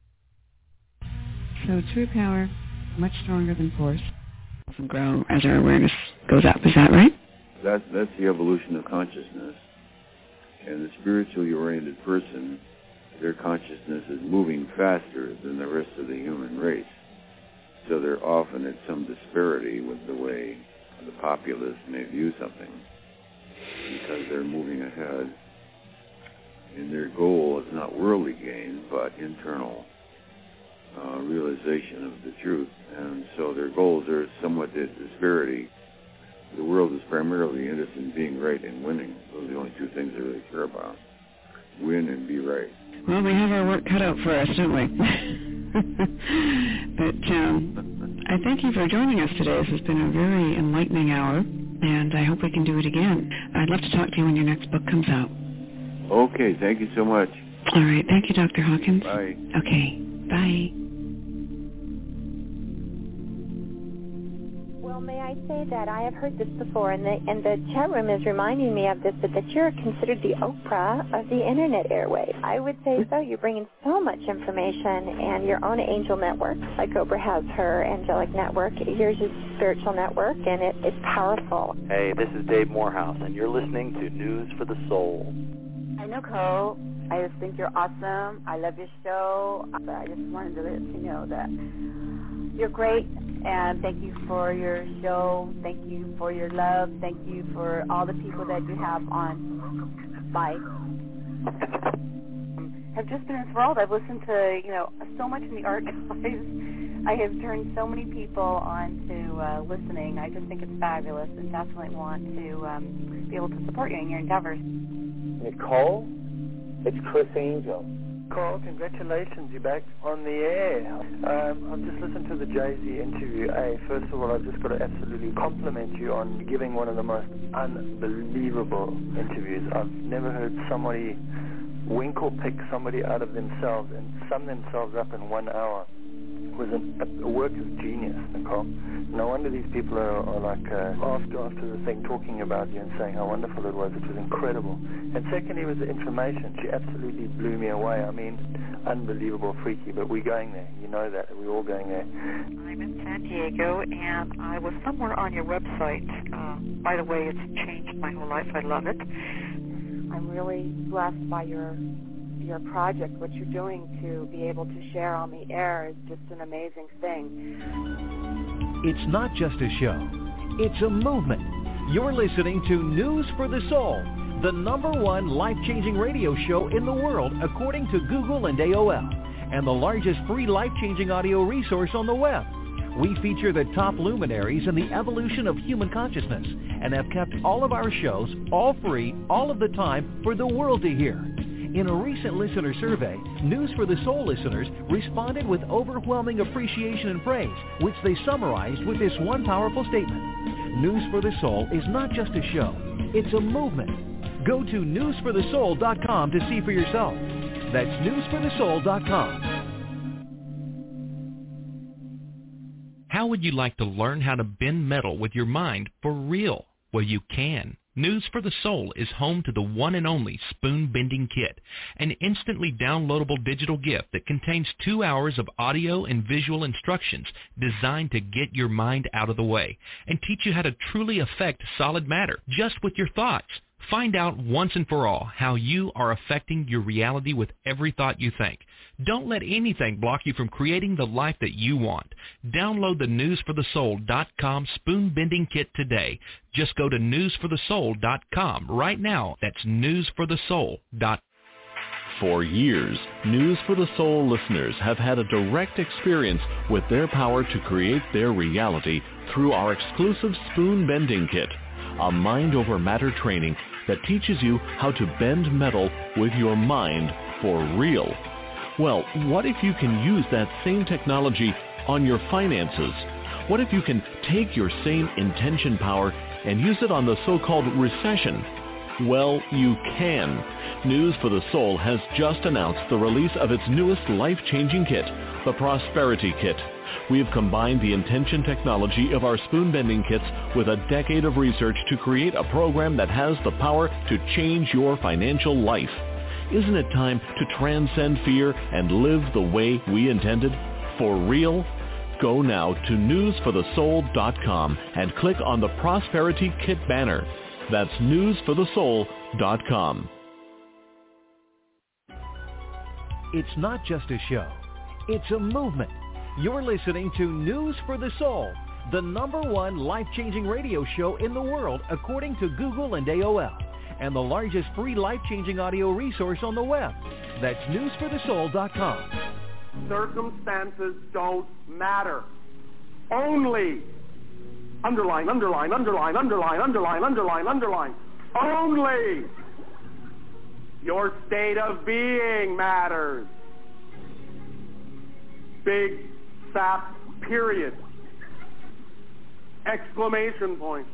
So true power, much stronger than force, and grow as our awareness goes up. Is that right? That's, that's the evolution of consciousness. And the spiritually oriented person, their consciousness is moving faster than the rest of the human race. So they're often at some disparity with the way the populace may view something, because they're moving ahead. And their goal is not worldly gain, but internal uh, realization of the truth. And so their goals are somewhat at disparity. The world is primarily interested in being right and winning. Those are the only two things they really care about. Win and be right. Well, we have our work cut out for us, don't we? But um, I thank you for joining us today. This has been a very enlightening hour, and I hope we can do it again. I'd love to talk to you when your next book comes out. Okay, thank you so much. All right, thank you, Doctor Hawkins. Bye. Okay, bye. Well, may I say that I have heard this before, and the, and the chat room is reminding me of this, but that you're considered the Oprah of the Internet airwaves. I would say so. You're bringing so much information, and your own angel network, like Oprah has her angelic network. Yours is spiritual network, and it, it's powerful. Hey, this is Dave Morehouse, and you're listening to News for the Soul. Hi, Nicole. I just think you're awesome. I love your show. I just wanted to let you know that you're great, and thank you for your show. Thank you for your love. Thank you for all the people that you have on Life. I've just been enthralled. I've listened to, you know, so much in the archives. I have turned so many people on to uh, listening. I just think it's fabulous, and definitely want to um, be able to support you in your endeavors. Nicole, it's Chris Angel. Nicole, congratulations, you're back on the air. Um, I've just listened to the Jay-Z interview. Hey, first of all, I've just got to absolutely compliment you on giving one of the most unbelievable interviews. I've never heard somebody wink or pick somebody out of themselves and sum themselves up in one hour. It was a, a work of genius, Nicole. No wonder these people are, are like uh, after after the thing talking about you and saying how wonderful it was. It was incredible. And secondly was the information. She absolutely blew me away. I mean, unbelievable, freaky. But we're going there. You know that. We're all going there. I'm in San Diego, and I was somewhere on your website. Uh, by the way, it's changed my whole life. I love it. I'm really blessed by your your project. What you're doing to be able to share on the air is just an amazing thing. It's not just a show. It's a movement. You're listening to News for the Soul, the number one life-changing radio show in the world, according to Google and A O L, and the largest free life-changing audio resource on the web. We feature the top luminaries in the evolution of human consciousness and have kept all of our shows all free, all of the time, for the world to hear. In a recent listener survey, News for the Soul listeners responded with overwhelming appreciation and praise, which they summarized with this one powerful statement. News for the Soul is not just a show, it's a movement. Go to news for the soul dot com to see for yourself. That's news for the soul dot com. How would you like to learn how to bend metal with your mind for real? Well, you can. News for the Soul is home to the one and only Spoon Bending Kit, an instantly downloadable digital gift that contains two hours of audio and visual instructions designed to get your mind out of the way and teach you how to truly affect solid matter just with your thoughts. Find out once and for all how you are affecting your reality with every thought you think. Don't let anything block you from creating the life that you want. Download the news for the soul dot com Spoon Bending Kit today. Just go to news for the soul dot com right now. That's news for the soul dot com. For years, News for the Soul listeners have had a direct experience with their power to create their reality through our exclusive Spoon Bending Kit, a mind-over-matter training that teaches you how to bend metal with your mind for real. Well, what if you can use that same technology on your finances? What if you can take your same intention power and use it on the so-called recession? Well, you can. News for the Soul has just announced the release of its newest life-changing kit, the Prosperity Kit. We have combined the intention technology of our spoon-bending kits with a decade of research to create a program that has the power to change your financial life. Isn't it time to transcend fear and live the way we intended? For real? Go now to news for the soul dot com and click on the Prosperity Kit banner. That's news for the soul dot com. It's not just a show. It's a movement. You're listening to News for the Soul, the number one life-changing radio show in the world according to Google and A O L, and the largest free life-changing audio resource on the web. That's news for the soul dot com. Circumstances don't matter. Only, underline, underline, underline, underline, underline, underline, underline, only your state of being matters. Big, fat, period. Exclamation point.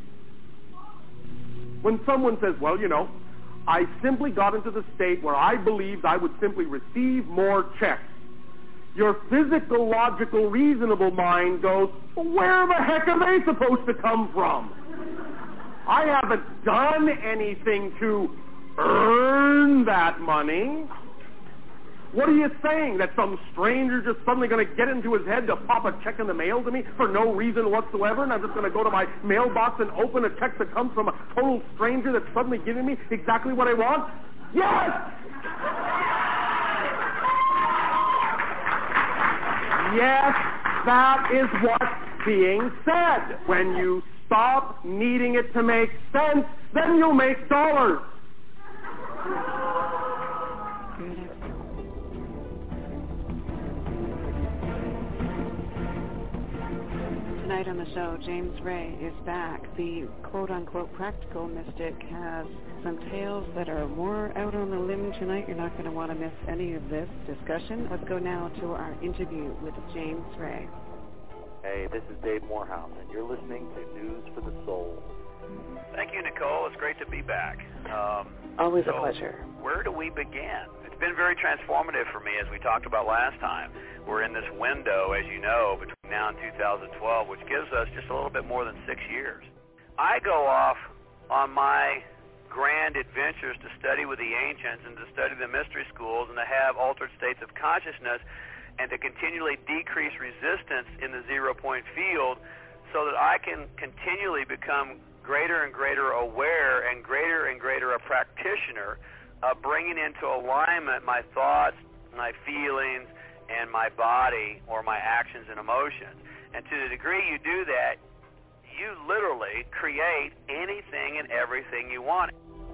When someone says, well, you know, I simply got into the state where I believed I would simply receive more checks, your physical, logical, reasonable mind goes, well, where the heck are they supposed to come from? I haven't done anything to earn that money. What are you saying? That some stranger just suddenly going to get into his head to pop a check in the mail to me for no reason whatsoever, and I'm just going to go to my mailbox and open a check that comes from a total stranger that's suddenly giving me exactly what I want? Yes! Yes, that is what's being said. When you stop needing it to make sense, then you'll make dollars. Tonight on the show, James Ray is back. The quote-unquote practical mystic has some tales that are more out on the limb tonight. You're not going to want to miss any of this discussion. Let's go now to our interview with James Ray. Hey, this is Dave Morehouse, and you're listening to News for the Soul. Thank you, Nicole. It's great to be back. Um, Always so a pleasure. Where do we begin? It's been very transformative for me, as we talked about last time. We're in this window, as you know, between now and two thousand twelve, which gives us just a little bit more than six years. I go off on my grand adventures to study with the ancients and to study the mystery schools and to have altered states of consciousness and to continually decrease resistance in the zero-point field so that I can continually become greater and greater aware and greater and greater a practitioner of bringing into alignment my thoughts, my feelings, and my body or my actions and emotions. And to the degree you do that, you literally create anything and everything you want.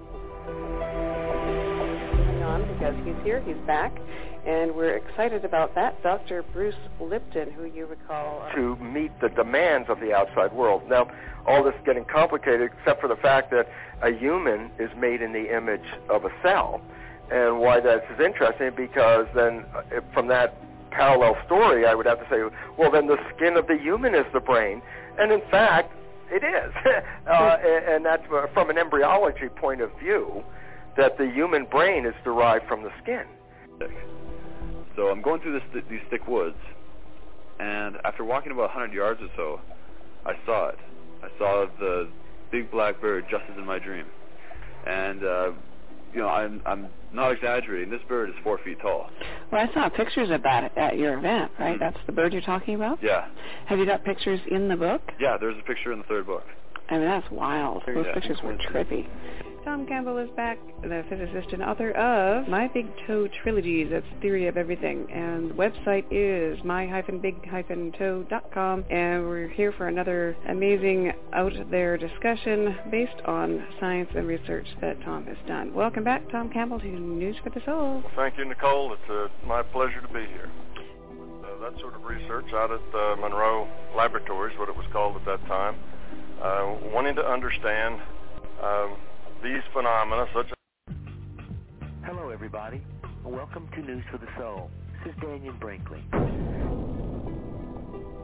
On because he's here, he's back, and we're excited about that. Doctor Bruce Lipton, who you recall... Uh, to meet the demands of the outside world. Now, all this is getting complicated except for the fact that a human is made in the image of a cell. And why that's interesting, because then uh, from that parallel story, I would have to say, well, then the skin of the human is the brain. And in fact, it is. uh, and, and that's from an embryology point of view, that the human brain is derived from the skin. So I'm going through this, th- these thick woods, and after walking about one hundred yards or so, I saw it. I saw the big black bird just as in my dream. And, uh, you know, I'm, I'm not exaggerating. This bird is four feet tall. Well, I saw pictures of that at your event, right? Mm-hmm. That's the bird you're talking about? Yeah. Have you got pictures in the book? Yeah, there's a picture in the third book. I mean, that's wild. Those yeah. pictures were trippy. Tom Campbell is back, the physicist and author of My Big Toe Trilogies. That's Theory of Everything. And the website is my dash big dash toe dot com. And we're here for another amazing out-there discussion based on science and research that Tom has done. Welcome back, Tom Campbell, to News for the Soul. Thank you, Nicole. It's uh, my pleasure to be here. Uh, that sort of research out at uh, Monroe Laboratories, what it was called at that time, uh, wanting to understand um, these phenomena such as... Hello, everybody. Welcome to News for the Soul. This is Daniel Brinkley.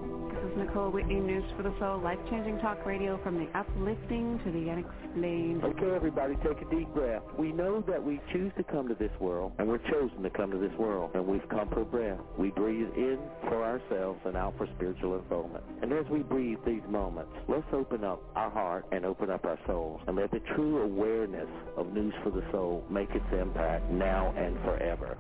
is Nicole Whitney, News for the Soul, life-changing talk radio from the uplifting to the unexplained. Okay, everybody, take a deep breath. We know that we choose to come to this world, and we're chosen to come to this world, and we've come for breath. We breathe in for ourselves and out for spiritual unfoldment. And as we breathe these moments, let's open up our heart and open up our souls, and let the true awareness of News for the Soul make its impact now and forever.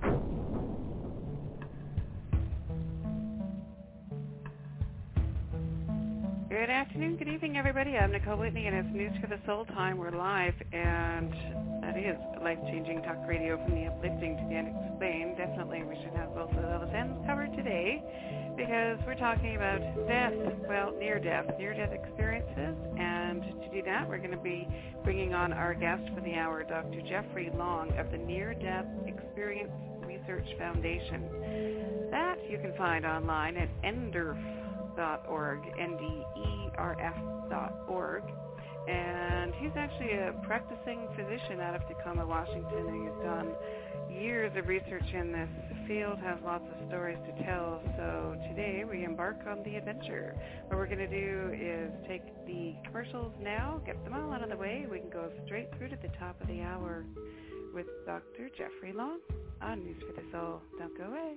Good afternoon, good evening, everybody. I'm Nicole Whitney, and it's News for the Soul time. We're live, and that is life-changing talk radio from the uplifting to the unexplained. Definitely we should have both of those ends covered today, because we're talking about death, well, near-death, near-death experiences, and to do that, we're going to be bringing on our guest for the hour, Doctor Jeffrey Long of the Near-Death Experience Research Foundation. That you can find online at Enderf dot org, N D E R F dot org, and he's actually a practicing physician out of Tacoma, Washington, and he's done years of research in this field, has lots of stories to tell. So today we embark on the adventure. What we're going to do is take the commercials now, get them all out of the way. We can go straight through to the top of the hour with Doctor Jeffrey Long on News for the Soul. Don't go away.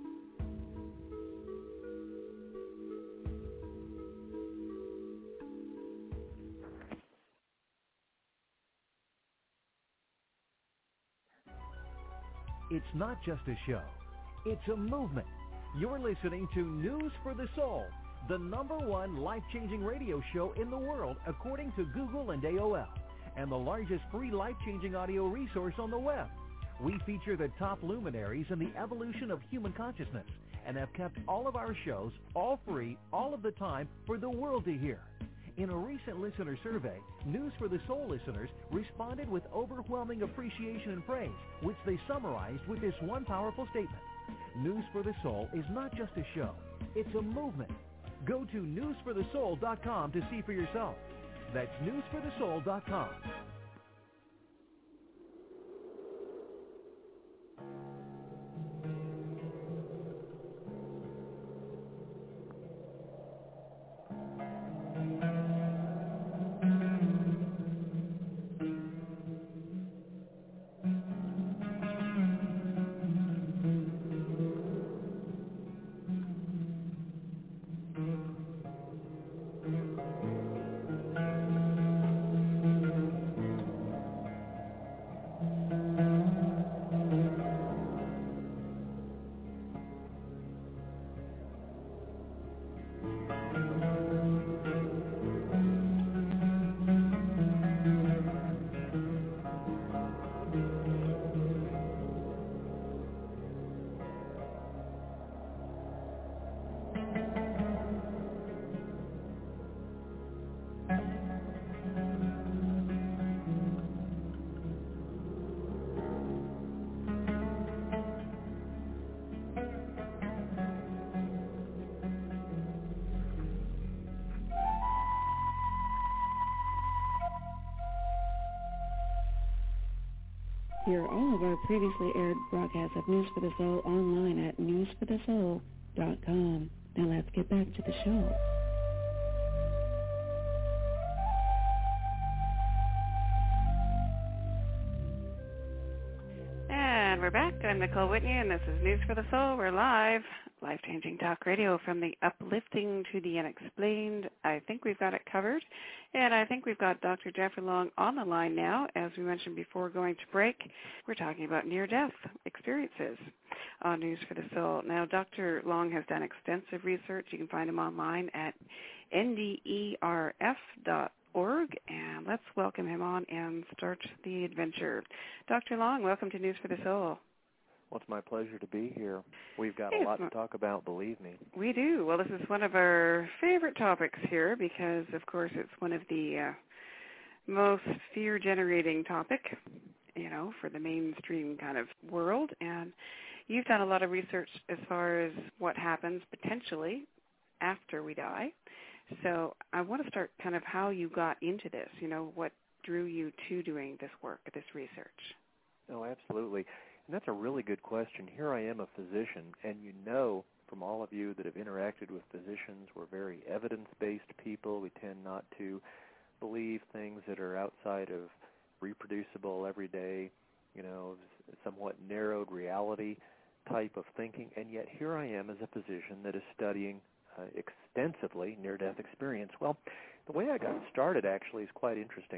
It's not just a show. It's a movement. You're listening to News for the Soul, the number one life-changing radio show in the world, according to Google and A O L, and the largest free life-changing audio resource on the web. We feature the top luminaries in the evolution of human consciousness and have kept all of our shows all free, all of the time, for the world to hear. In a recent listener survey, News for the Soul listeners responded with overwhelming appreciation and praise, which they summarized with this one powerful statement. News for the Soul is not just a show, it's a movement. Go to news for the soul dot com to see for yourself. That's news for the soul dot com. Hear all of our previously aired broadcasts of News for the Soul online at news for the soul dot com. Now let's get back to the show. And we're back. I'm Nicole Whitney, and this is News for the Soul. We're live. Life-changing talk radio from the uplifting to the unexplained. I think we've got it covered. And I think we've got Doctor Jeffrey Long on the line now. As we mentioned before going to break, we're talking about near-death experiences on News for the Soul. Now, Doctor Long has done extensive research. You can find him online at N D E R F dot org. And let's welcome him on and start the adventure. Doctor Long, welcome to News for the Soul. Well, it's my pleasure to be here. We've got a lot to talk about, believe me. We do. Well, this is one of our favorite topics here because, of course, it's one of the uh, most fear-generating topic, you know, for the mainstream kind of world. And you've done a lot of research as far as what happens potentially after we die. So I want to start kind of how you got into this, you know, what drew you to doing this work, this research. Oh, absolutely. And that's a really good question. Here I am, a physician, and you know from all of you that have interacted with physicians. We're very evidence-based people. We tend not to believe things that are outside of reproducible, everyday, you know, somewhat narrowed reality type of thinking. And yet here I am as a physician that is studying uh, extensively near-death experience. Well, the way I got started actually is quite interesting.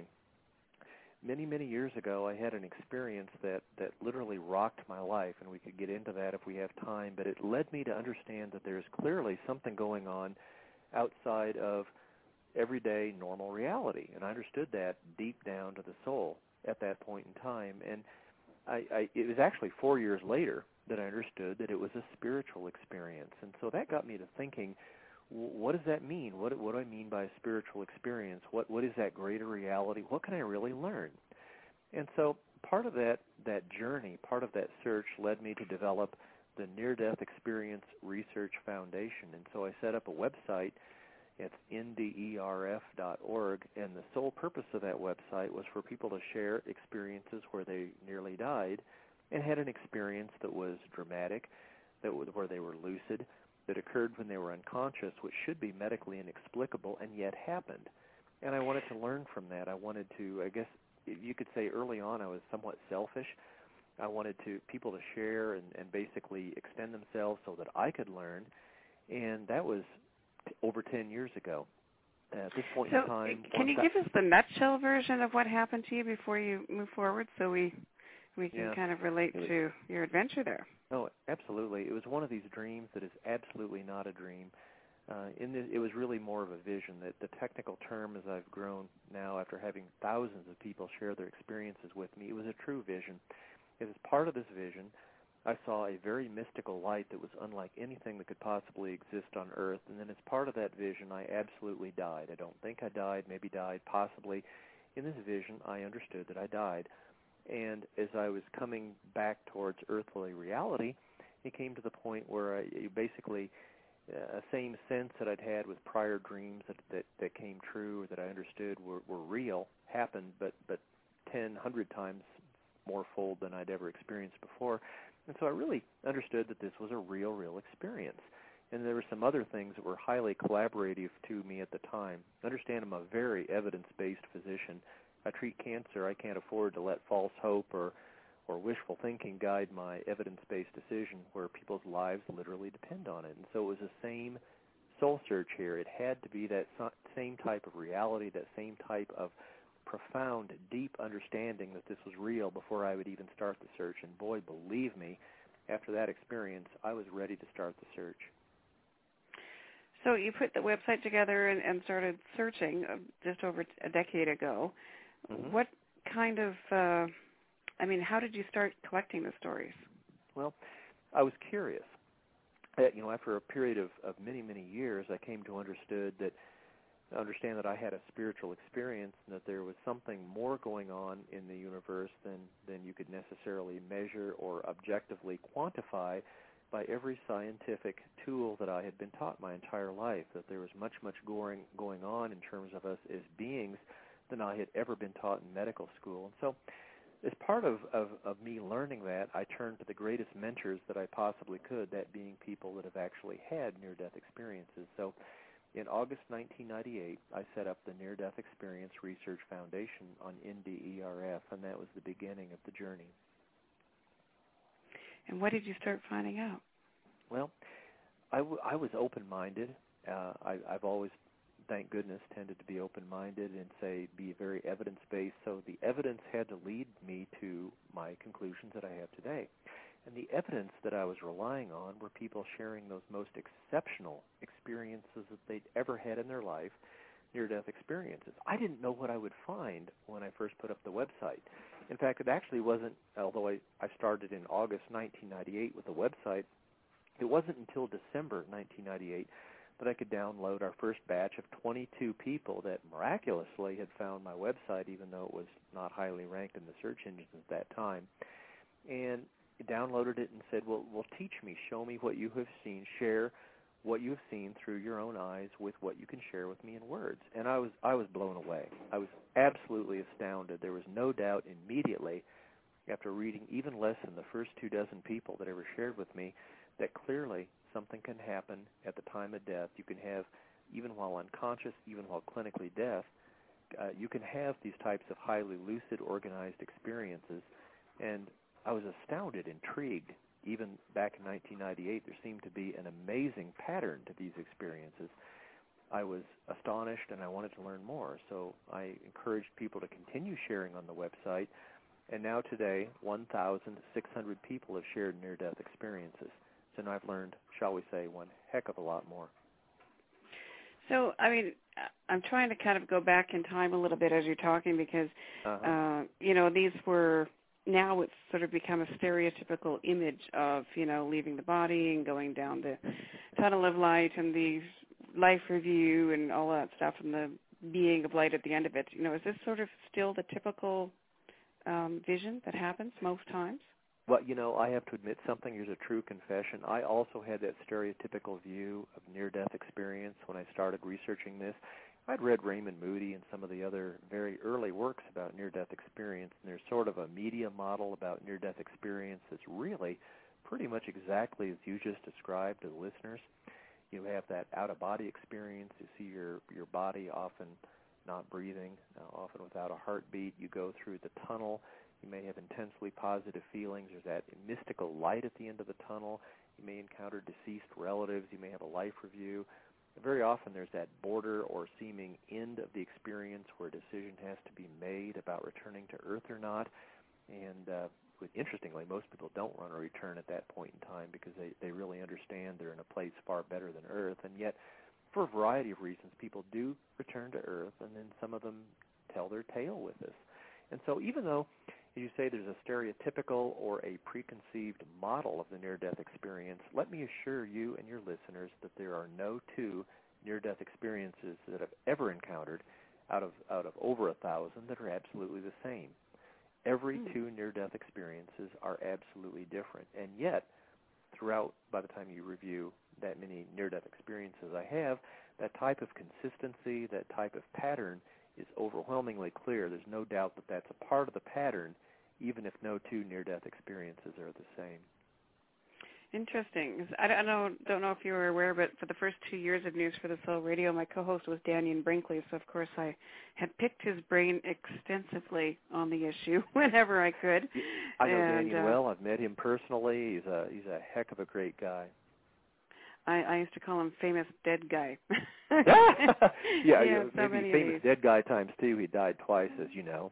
Many, many years ago, I had an experience that, that literally rocked my life, and we could get into that if we have time, but it led me to understand that there's clearly something going on outside of everyday normal reality, and I understood that deep down to the soul at that point in time. And I, I, it was actually four years later that I understood that it was a spiritual experience, and so that got me to thinking, what does that mean? What, what do I mean by a spiritual experience? What, what is that greater reality? What can I really learn? And so part of that, that journey, part of that search led me to develop the Near-Death Experience Research Foundation. And so I set up a website. It's N D E R F dot org, and the sole purpose of that website was for people to share experiences where they nearly died and had an experience that was dramatic, that was, where they were lucid, that occurred when they were unconscious, which should be medically inexplicable, and yet happened. And I wanted to learn from that. I wanted to, I guess you could say early on I was somewhat selfish. I wanted to people to share and, and basically extend themselves so that I could learn, and that was t- over ten years ago. Uh, at this point so in time... Can you give us the nutshell version of what happened to you before you move forward so we, we can yeah. kind of relate to your adventure there? Oh, absolutely. It was one of these dreams that is absolutely not a dream. Uh, in the, it was really more of a vision. That the technical term, as I've grown now after having thousands of people share their experiences with me, it was a true vision. As part of this vision, I saw a very mystical light that was unlike anything that could possibly exist on Earth. And then as part of that vision, I absolutely died. I don't think I died, maybe died, possibly. In this vision, I understood that I died. And as I was coming back towards earthly reality, it came to the point where I basically a uh, same sense that I'd had with prior dreams that, that, that came true, or that I understood were, were real, happened, but, but ten, hundred times more fold than I'd ever experienced before. And so I really understood that this was a real, real experience. And there were some other things that were highly collaborative to me at the time. Understand I'm a very evidence-based physician. I treat cancer. I can't afford to let false hope or, or wishful thinking guide my evidence-based decision where people's lives literally depend on it. And so it was the same soul search here. It had to be that same type of reality, that same type of profound, deep understanding that this was real before I would even start the search. And boy, believe me, after that experience, I was ready to start the search. So you put the website together and, and started searching just over a decade ago. Mm-hmm. What kind of, uh, I mean, how did you start collecting the stories? Well, I was curious. Uh, you know, after a period of, of many, many years, I came to understood that, understand that I had a spiritual experience and that there was something more going on in the universe than, than you could necessarily measure or objectively quantify by every scientific tool that I had been taught my entire life, that there was much, much going, going on in terms of us as beings than I had ever been taught in medical school. And so as part of, of, of me learning that, I turned to the greatest mentors that I possibly could, that being people that have actually had near-death experiences. So in August nineteen ninety-eight, I set up the Near-Death Experience Research Foundation on N D E R F, and that was the beginning of the journey. And what did you start finding out? Well, I, w- I was open-minded. Uh, I, I've always, thank goodness, tended to be open-minded and say be very evidence-based. So the evidence had to lead me to my conclusions that I have today. And the evidence that I was relying on were people sharing those most exceptional experiences that they'd ever had in their life, near-death experiences. I didn't know what I would find when I first put up the website. In fact, it actually wasn't, although I, I started in August nineteen ninety-eight with the website, it wasn't until December nineteen ninety-eight that I could download our first batch of twenty-two people that miraculously had found my website, even though it was not highly ranked in the search engines at that time. And downloaded it and said, well, well, teach me, show me what you have seen, share what you have seen through your own eyes with what you can share with me in words. And I was I was blown away. I was absolutely astounded. There was no doubt immediately after reading even less than the first two dozen people that ever shared with me, that clearly something can happen at the time of death. You can have, even while unconscious, even while clinically deaf, uh, you can have these types of highly lucid, organized experiences. And I was astounded, intrigued. Even back in nineteen ninety-eight, there seemed to be an amazing pattern to these experiences. I was astonished, and I wanted to learn more. So I encouraged people to continue sharing on the website. And now today, one thousand six hundred people have shared near-death experiences. So now I've learned, shall we say, one heck of a lot more. So, I mean, I'm trying to kind of go back in time a little bit as you're talking because, uh-huh. uh, you know, these were, now it's sort of become a stereotypical image of, you know, leaving the body and going down the tunnel of light and the life review and all that stuff and the being of light at the end of it. You know, is this sort of still the typical um, vision that happens most times? Well, you know, I have to admit something. Here's a true confession. I also had that stereotypical view of near-death experience when I started researching this. I'd read Raymond Moody and some of the other very early works about near-death experience, and there's sort of a media model about near-death experience that's really pretty much exactly as you just described to the listeners. You have that out-of-body experience. You see your, your body often not breathing, uh, often without a heartbeat. You go through the tunnel. You may have intensely positive feelings. There's that mystical light at the end of the tunnel. You may encounter deceased relatives. You may have a life review. Very often there's that border or seeming end of the experience where a decision has to be made about returning to Earth or not. And uh, interestingly, most people don't want to return at that point in time because they, they really understand they're in a place far better than Earth. And yet, for a variety of reasons, people do return to Earth, and then some of them tell their tale with us. And so even though, as you say, there's a stereotypical or a preconceived model of the near-death experience, let me assure you and your listeners that there are no two near-death experiences that I've ever encountered out of out of over a thousand that are absolutely the same. Every mm. two near-death experiences are absolutely different. And yet, throughout, by the time you review that many near-death experiences I have, that type of consistency, that type of pattern is overwhelmingly clear. There's no doubt that that's a part of the pattern, even if no two near-death experiences are the same. Interesting. I don't know, don't know if you were aware, but for the first two years of News for the Soul Radio, my co-host was Dannion Brinkley, so of course I had picked his brain extensively on the issue whenever I could. I know and, Dannion uh, well. I've met him personally. He's a he's a heck of a great guy. I, I used to call him famous dead guy. yeah, yeah, yeah so maybe famous dead guy times two. He died twice, as you know.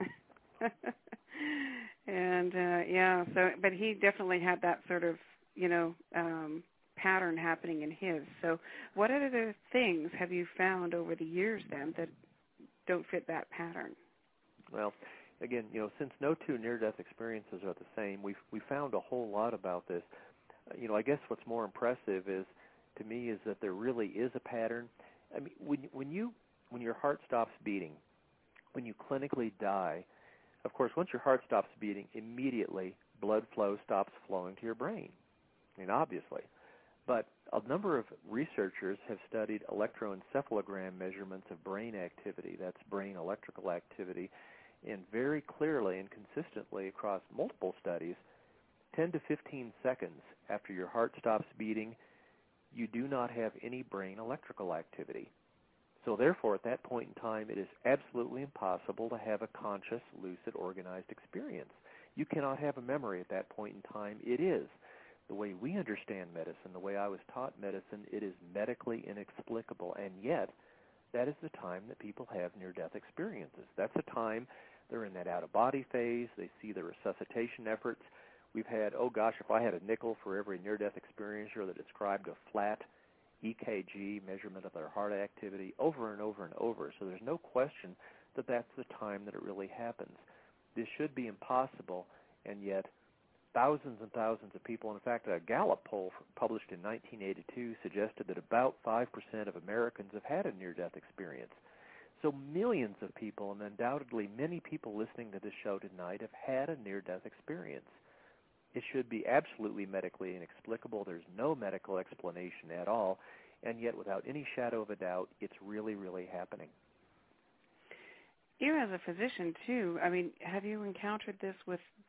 and uh, yeah, so but he definitely had that sort of, you know, um, pattern happening in his. So what other things have you found over the years then that don't fit that pattern? Well, again, you know, since no two near-death experiences are the same, we've we found a whole lot about this. Uh, you know, I guess what's more impressive is, to me, is that there really is a pattern. I mean, when when you when your heart stops beating, when you clinically die, of course, once your heart stops beating, immediately blood flow stops flowing to your brain. I mean, obviously. But a number of researchers have studied electroencephalogram measurements of brain activity, that's brain electrical activity, and very clearly and consistently across multiple studies, ten to fifteen seconds after your heart stops beating, you do not have any brain electrical activity. So therefore, at that point in time, it is absolutely impossible to have a conscious, lucid, organized experience. You cannot have a memory at that point in time. It is. The way we understand medicine, the way I was taught medicine, it is medically inexplicable, and yet that is the time that people have near-death experiences. That's the time they're in that out-of-body phase. They see the resuscitation efforts. We've had, oh gosh, if I had a nickel for every near-death experiencer that described a flat E K G measurement of their heart activity over and over and over. So there's no question that that's the time that it really happens. This should be impossible, and yet thousands and thousands of people, in fact, a Gallup poll published in nineteen eighty-two suggested that about five percent of Americans have had a near-death experience. So millions of people, and undoubtedly many people listening to this show tonight, have had a near-death experience. It should be absolutely medically inexplicable. There's no medical explanation at all, and yet without any shadow of a doubt, it's really, really happening. You as a physician, too, I mean, have you encountered this with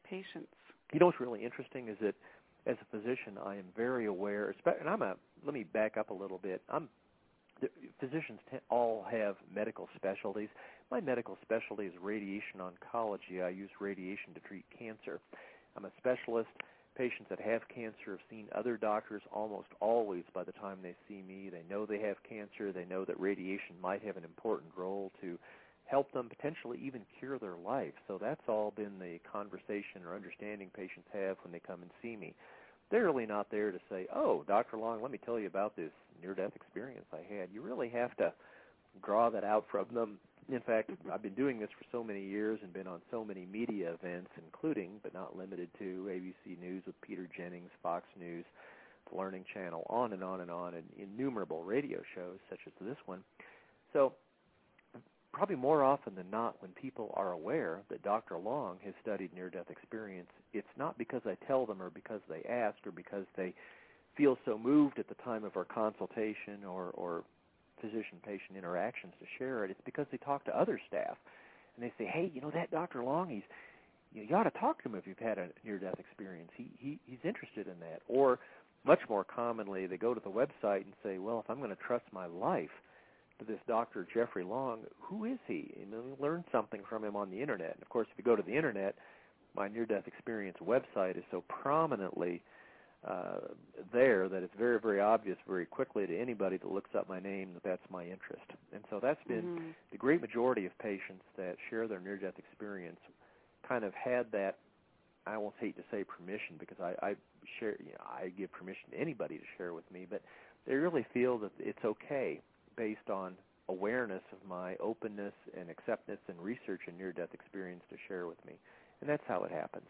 patients? You know what's really interesting is that as a physician, I am very aware, and I'm a, let me back up a little bit. I'm, the physicians t- all have medical specialties. My medical specialty is radiation oncology. I use radiation to treat cancer. I'm a specialist. Patients that have cancer have seen other doctors almost always by the time they see me. They know they have cancer. They know that radiation might have an important role to help them potentially even cure their life. So that's all been the conversation or understanding patients have when they come and see me. They're really not there to say, oh, Doctor Long, let me tell you about this near-death experience I had. You really have to draw that out from them. In fact, I've been doing this for so many years and been on so many media events, including, but not limited to, A B C News with Peter Jennings, Fox News, the Learning Channel, on and on and on, and innumerable radio shows such as this one. So probably more often than not, when people are aware that Doctor Long has studied near-death experience, it's not because I tell them or because they ask or because they feel so moved at the time of our consultation or, or physician-patient interactions to share it. It's because they talk to other staff, and they say, hey, you know, that Doctor Long, he's, you, know, you ought to talk to him if you've had a near-death experience. He, he He's interested in that. Or much more commonly, they go to the website and say, well, if I'm going to trust my life to this Doctor Jeffrey Long, who is he? And then learn something from him on the Internet. And, of course, if you go to the Internet, my near-death experience website is so prominently uh, there that it's very, very obvious very quickly to anybody that looks up my name that that's my interest. And so that's been mm-hmm. the great majority of patients that share their near-death experience kind of had that, I almost hate to say permission because I, I share, you know, I give permission to anybody to share with me, but they really feel that it's okay based on awareness of my openness and acceptance and research and near-death experience to share with me. And that's how it happens.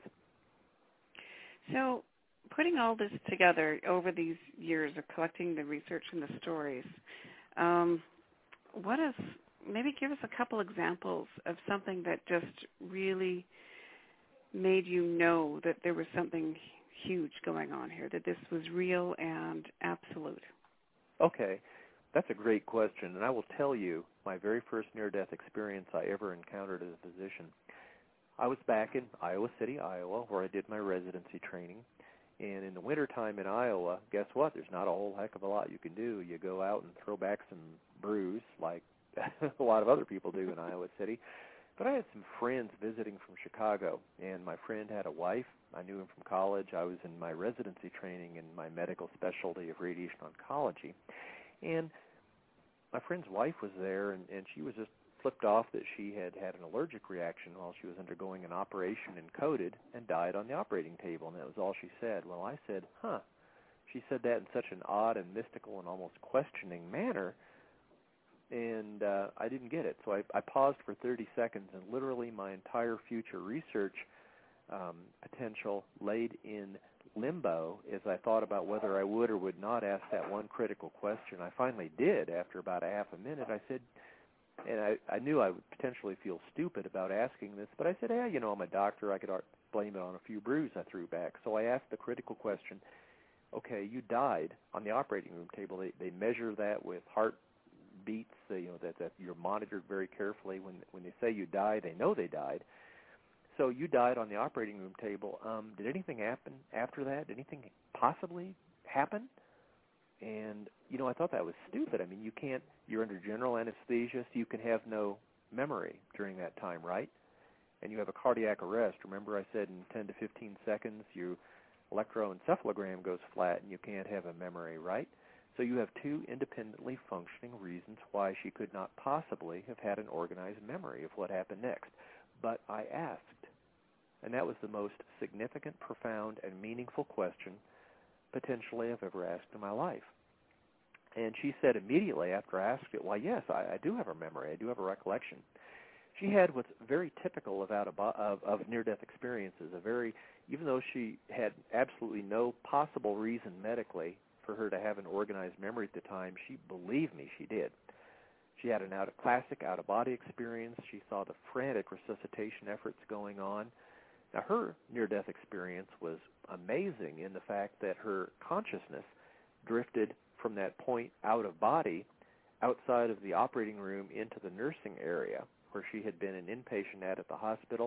So putting all this together over these years of collecting the research and the stories, um, what is, maybe give us a couple examples of something that just really made you know that there was something huge going on here, that this was real and absolute. Okay. That's a great question, and I will tell you my very first near-death experience I ever encountered as a physician. I was back in Iowa City, Iowa, where I did my residency training. And in the wintertime in Iowa, guess what? There's not a whole heck of a lot you can do. You go out and throw back some brews like a lot of other people do in Iowa City. But I had some friends visiting from Chicago, and my friend had a wife. I knew him from college. I was in my residency training in my medical specialty of radiation oncology. And my friend's wife was there, and, and she was just flipped off that she had had an allergic reaction while she was undergoing an operation and coded and died on the operating table, and that was all she said. Well, I said, huh. She said that in such an odd and mystical and almost questioning manner, and uh, I didn't get it. So I, I paused for thirty seconds, and literally my entire future research um, potential laid in limbo as I thought about whether I would or would not ask that one critical question. I finally did after about a half a minute. I said, and I, I knew I would potentially feel stupid about asking this, but I said, hey, you know, I'm a doctor. I could blame it on a few brews I threw back. So I asked the critical question, okay, you died on the operating room table. They, they measure that with heart beats, you know, that, that you're monitored very carefully. When, when they say you died, they know they died. So you died on the operating room table. Um, did anything happen after that? Did anything possibly happen? And, you know, I thought that was stupid. I mean, you can't, you're under general anesthesia, so you can have no memory during that time, right? And you have a cardiac arrest. Remember I said in ten to fifteen seconds your electroencephalogram goes flat and you can't have a memory, right? So you have two independently functioning reasons why she could not possibly have had an organized memory of what happened next. But I asked, and that was the most significant, profound, and meaningful question potentially I've ever asked in my life. And she said immediately after I asked it, why, yes, I, I do have a memory. I do have a recollection. She had what's very typical of, out of, of, of near-death experiences, a very, even though she had absolutely no possible reason medically for her to have an organized memory at the time, she believed me she did. She had an out of classic out-of-body experience. She saw the frantic resuscitation efforts going on. Now, her near-death experience was amazing in the fact that her consciousness drifted from that point out of body outside of the operating room into the nursing area where she had been an inpatient at at the hospital,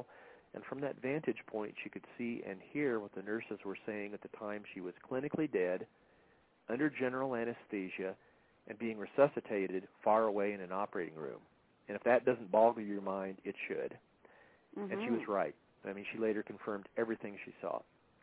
And from that vantage point, she could see and hear what the nurses were saying at the time she was clinically dead, under general anesthesia, and being resuscitated far away in an operating room. And if that doesn't boggle your mind, it should. Mm-hmm. And she was right. I mean, she later confirmed everything she saw.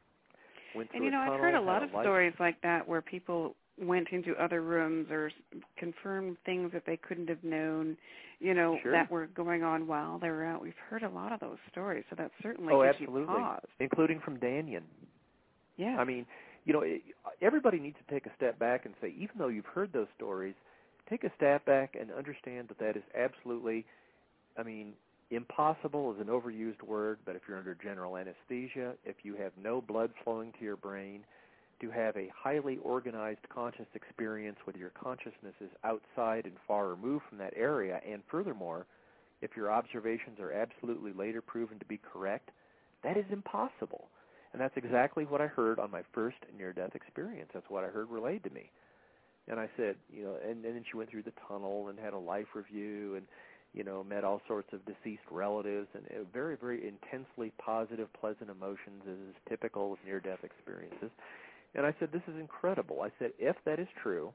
Went through and, you know, a tunnel, I've heard a lot a of life... stories like that where people went into other rooms or confirmed things that they couldn't have known, you know, sure. that were going on while they were out. We've heard a lot of those stories, so that certainly oh, gives absolutely. you pause. Including from Danyan. Yeah. I mean, you know, everybody needs to take a step back and say, even though you've heard those stories, take a step back and understand that that is absolutely, I mean, impossible is an overused word, but if you're under general anesthesia, if you have no blood flowing to your brain, to have a highly organized conscious experience where your consciousness is outside and far removed from that area, and furthermore, if your observations are absolutely later proven to be correct, that is impossible. And that's exactly what I heard on my first near-death experience. That's what I heard relayed to me. And I said, you know, and, and then she went through the tunnel and had a life review and, you know, met all sorts of deceased relatives and uh, very, very intensely positive, pleasant emotions as is typical of near-death experiences. And I said, this is incredible. I said, if that is true,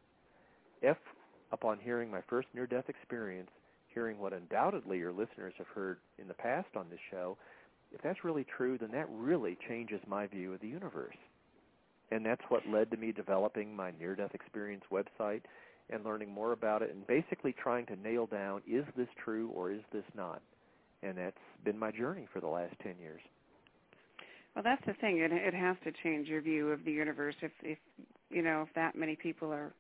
if upon hearing my first near-death experience, hearing what undoubtedly your listeners have heard in the past on this show, if that's really true, then that really changes my view of the universe. And that's what led to me developing my near-death experience website and learning more about it and basically trying to nail down, is this true or is this not? And that's been my journey for the last ten years. Well, that's the thing. It, it has to change your view of the universe. If, if you know, if that many people are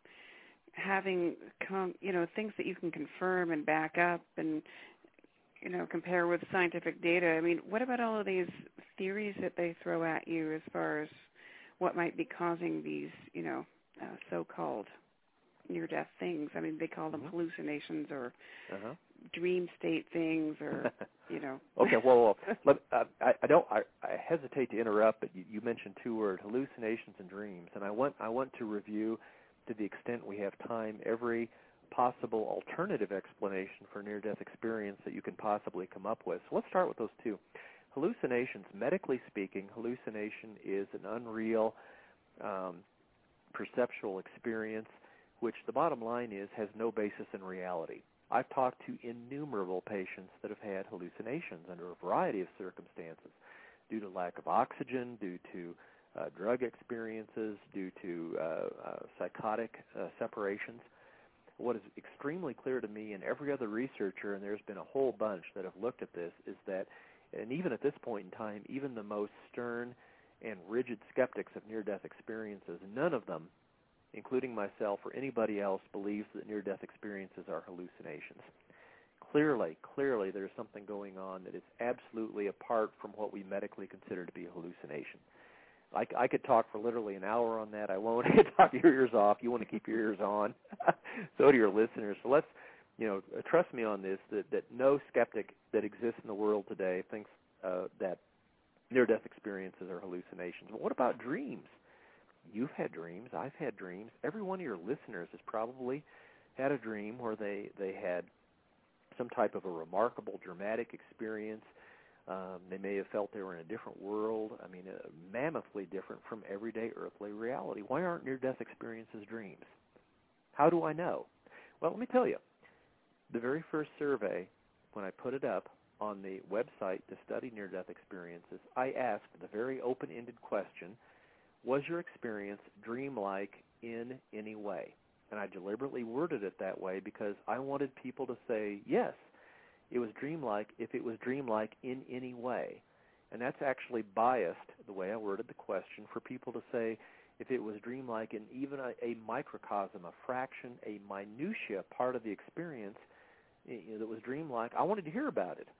having, com- you know, things that you can confirm and back up and, you know, compare with scientific data. I mean, what about all of these theories that they throw at you as far as what might be causing these, you know, uh, so-called near-death things? I mean, they call them mm-hmm. hallucinations or uh-huh. dream state things, or you know. Okay, well, let, uh, I, I don't. I, I hesitate to interrupt, but you, you mentioned two words: hallucinations and dreams, and I want I want to review, to the extent we have time, every possible alternative explanation for near-death experience that you can possibly come up with. So let's start with those two. Hallucinations, medically speaking, hallucination is an unreal um, perceptual experience, which the bottom line is has no basis in reality. I've talked to innumerable patients that have had hallucinations under a variety of circumstances, due to lack of oxygen, due to uh, drug experiences, due to uh, uh, psychotic uh, separations. What is extremely clear to me and every other researcher, and there's been a whole bunch that have looked at this, is that, and even at this point in time, even the most stern and rigid skeptics of near-death experiences, none of them, including myself or anybody else, believes that near-death experiences are hallucinations. Clearly, clearly there's something going on that is absolutely apart from what we medically consider to be a hallucination. I, I could talk for literally an hour on that. I won't. Talk your ears off. You want to keep your ears on. So do your listeners. So let's, you know, trust me on this, that, that no skeptic that exists in the world today thinks uh, that near-death experiences are hallucinations. But what about dreams? You've had dreams. I've had dreams. Every one of your listeners has probably had a dream where they, they had some type of a remarkable, dramatic experience. Um, they may have felt they were in a different world. I mean, uh, mammothly different from everyday earthly reality. Why aren't near-death experiences dreams? How do I know? Well, let me tell you. The very first survey, when I put it up on the website to study near-death experiences, I asked the very open-ended question, was your experience dreamlike in any way? And I deliberately worded it that way because I wanted people to say, yes, it was dreamlike if it was dreamlike in any way. And that's actually biased, the way I worded the question, for people to say if it was dreamlike in even a, a microcosm, a fraction, a minutia part of the experience you know, that was dreamlike. I wanted to hear about it.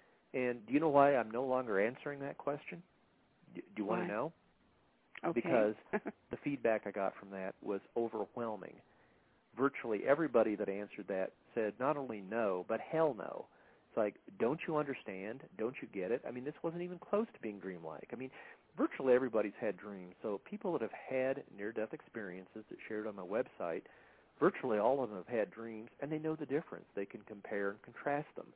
And do you know why I'm no longer answering that question? Do, do you why? want to know? Okay. Because the feedback I got from that was overwhelming. Virtually everybody that answered that said not only no, but hell no. It's like, don't you understand? Don't you get it? I mean, this wasn't even close to being dreamlike. I mean, virtually everybody's had dreams. So people that have had near-death experiences that shared on my website, virtually all of them have had dreams, and they know the difference. They can compare and contrast them.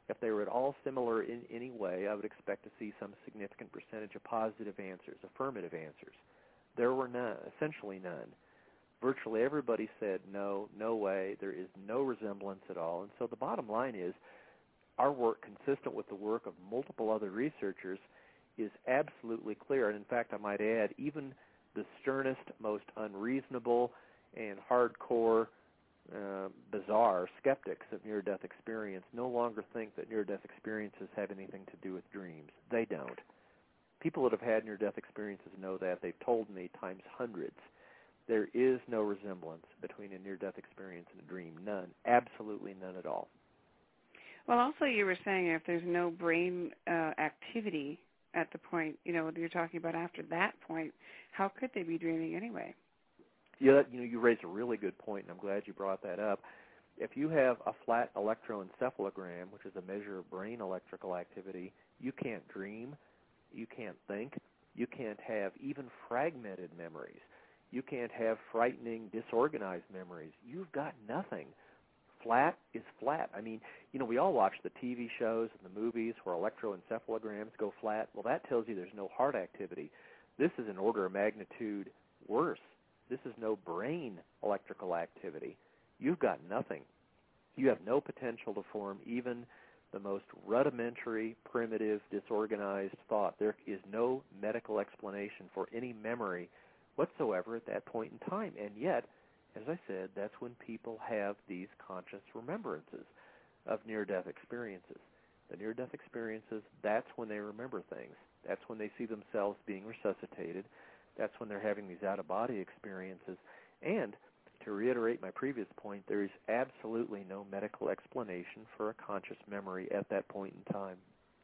If they were at all similar in any way, I would expect to see some significant percentage of positive answers, affirmative answers. There were none, essentially none. Virtually everybody said no, no way, there is no resemblance at all. And so the bottom line is our work, consistent with the work of multiple other researchers, is absolutely clear. And in fact, I might add, even the sternest, most unreasonable and hardcore, uh, bizarre skeptics of near-death experience no longer think that near-death experiences have anything to do with dreams. They don't. People that have had near-death experiences know that. They've told me times hundreds. There is no resemblance between a near-death experience and a dream. None. Absolutely none at all. Well, also you were saying if there's no brain uh, activity at the point, you know, you're talking about after that point, how could they be dreaming anyway? Yeah, you know, you raised a really good point, and I'm glad you brought that up. If you have a flat electroencephalogram, which is a measure of brain electrical activity, you can't dream, you can't think, you can't have even fragmented memories. You can't have frightening, disorganized memories. You've got nothing. Flat is flat. I mean, you know, we all watch the T V shows and the movies where electroencephalograms go flat. Well, that tells you there's no heart activity. This is an order of magnitude worse. This is no brain electrical activity. You've got nothing. You have no potential to form even the most rudimentary, primitive, disorganized thought. There is no medical explanation for any memory whatsoever at that point in time. And yet, as I said, that's when people have these conscious remembrances of near-death experiences. The near-death experiences, that's when they remember things. That's when they see themselves being resuscitated. That's when they're having these out-of-body experiences. And to reiterate my previous point, there is absolutely no medical explanation for a conscious memory at that point in time.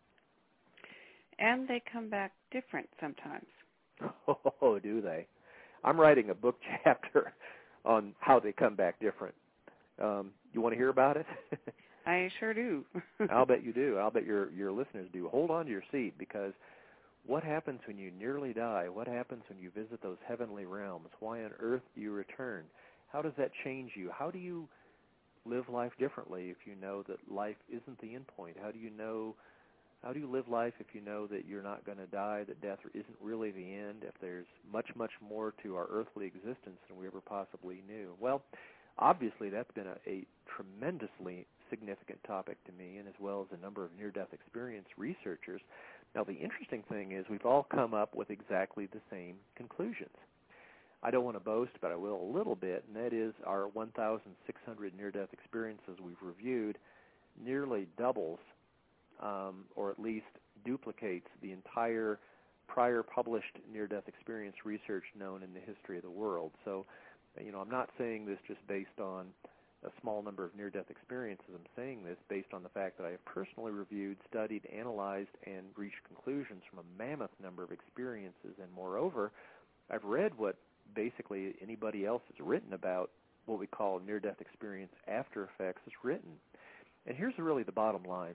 And they come back different sometimes. Oh, do they? I'm writing a book chapter on how they come back different. Um, you want to hear about it? I sure do. I'll bet you do. I'll bet your your listeners do. Hold on to your seat, because what happens when you nearly die? What happens when you visit those heavenly realms? Why on earth do you return? How does that change you? How do you live life differently if you know that life isn't the end point? How do you know How do you live life if you know that you're not going to die, that death isn't really the end, if there's much, much more to our earthly existence than we ever possibly knew? Well, obviously that's been a, a tremendously significant topic to me, and as well as a number of near-death experience researchers. Now, the interesting thing is we've all come up with exactly the same conclusions. I don't want to boast, but I will a little bit, and that is our one thousand six hundred near-death experiences we've reviewed nearly doubles Um, or at least duplicates the entire prior published near-death experience research known in the history of the world. So, you know, I'm not saying this just based on a small number of near-death experiences. I'm saying this based on the fact that I have personally reviewed, studied, analyzed, and reached conclusions from a mammoth number of experiences. And moreover, I've read what basically anybody else has written about what we call near-death experience after effects has written. And here's really the bottom line.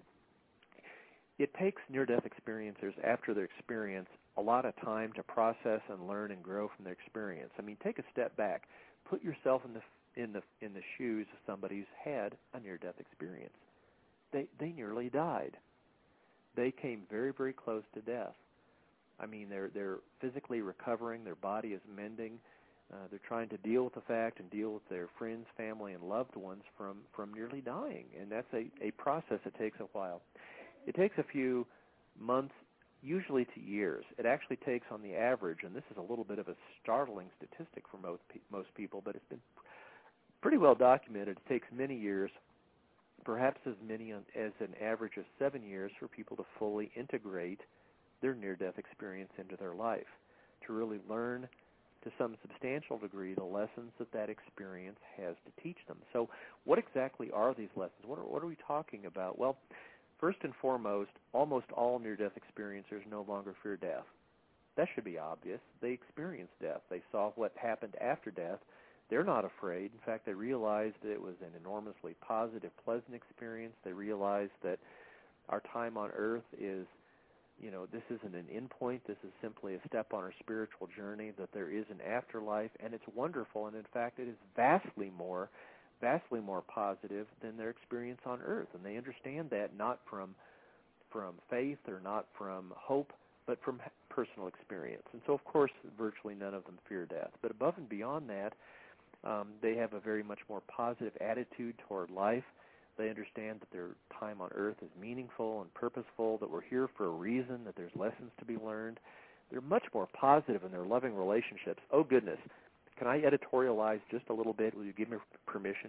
It takes near-death experiencers, after their experience, a lot of time to process and learn and grow from their experience. I mean, take a step back. Put yourself in the in the in the shoes of somebody who's had a near-death experience. They they nearly died. They came very, very close to death. I mean, they're they're physically recovering. Their body is mending. Uh, they're trying to deal with the fact and deal with their friends, family, and loved ones from, from nearly dying. And that's a, a process that takes a while. It takes a few months, usually to years. It actually takes, on the average, and this is a little bit of a startling statistic for most, most people, but it's been pretty well documented. It takes many years, perhaps as many as an average of seven years for people to fully integrate their near-death experience into their life, to really learn to some substantial degree the lessons that that experience has to teach them. So what exactly are these lessons? What are, what are we talking about? Well, first and foremost, almost all near-death experiencers no longer fear death. That should be obvious. They experienced death. They saw what happened after death. They're not afraid. In fact, they realized that it was an enormously positive, pleasant experience. They realized that our time on earth is, you know, this isn't an end point. This is simply a step on our spiritual journey, that there is an afterlife, and it's wonderful. And, in fact, it is vastly more vastly more positive than their experience on Earth, and they understand that not from from faith or not from hope, but from personal experience. And so, of course, virtually none of them fear death. But above and beyond that, um, they have a very much more positive attitude toward life. They understand that their time on Earth is meaningful and purposeful, that we're here for a reason, that there's lessons to be learned. They're much more positive in their loving relationships. Oh, goodness. Can I editorialize just a little bit? Will you give me permission?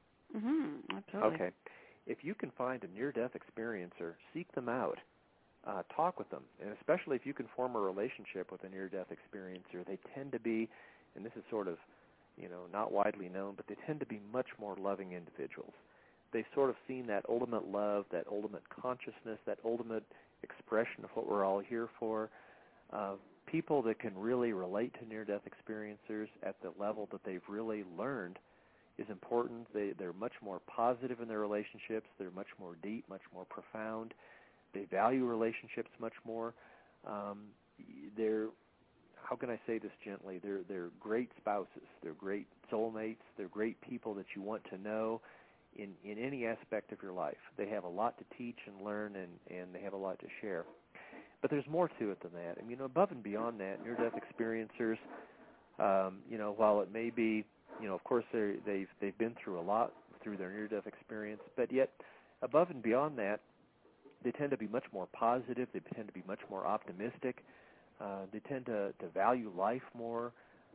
Mm-hmm. Absolutely. Okay. If you can find a near-death experiencer, seek them out. Uh, talk with them. And especially if you can form a relationship with a near-death experiencer, they tend to be, and this is sort of, you know, not widely known, but they tend to be much more loving individuals. They've sort of seen that ultimate love, that ultimate consciousness, that ultimate expression of what we're all here for. Uh, people that can really relate to near-death experiencers at the level that they've really learned is important. They, they're much more positive in their relationships. They're much more deep, much more profound. They value relationships much more. Um, they're, how can I say this gently? They're, they're great spouses. They're great soulmates. They're great people that you want to know in, in any aspect of your life. They have a lot to teach and learn, and, and they have a lot to share. But there's more to it than that. I mean, above and beyond that, near-death experiencers, um, you know, while it may be, you know, of course they've they've been through a lot through their near-death experience, but yet above and beyond that, they tend to be much more positive. They tend to be much more optimistic. Uh, they tend to, to value life more.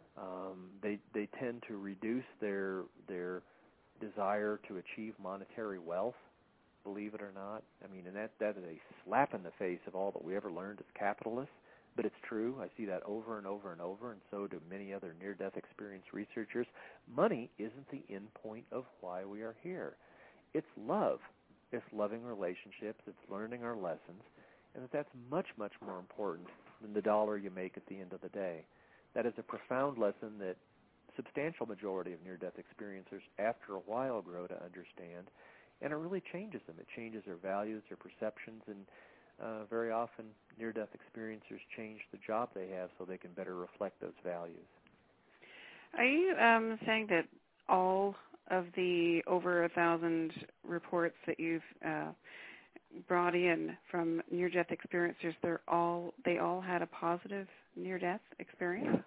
Um, they they tend to reduce their their desire to achieve monetary wealth. Believe it or not, I mean, and that that is a slap in the face of all that we ever learned as capitalists. But it's true. I see that over and over and over, and so do many other near-death experience researchers. Money isn't the end point of why we are here. It's love. It's loving relationships. It's learning our lessons, and that that's much, much more important than the dollar you make at the end of the day. That is a profound lesson that substantial majority of near-death experiencers, after a while, grow to understand, and it really changes them. It changes their values, their perceptions, and Uh, very often, near-death experiencers change the job they have so they can better reflect those values. Are you um, saying that all of the over a thousand reports that you've uh, brought in from near-death experiencers, they're all they all had a positive near-death experience?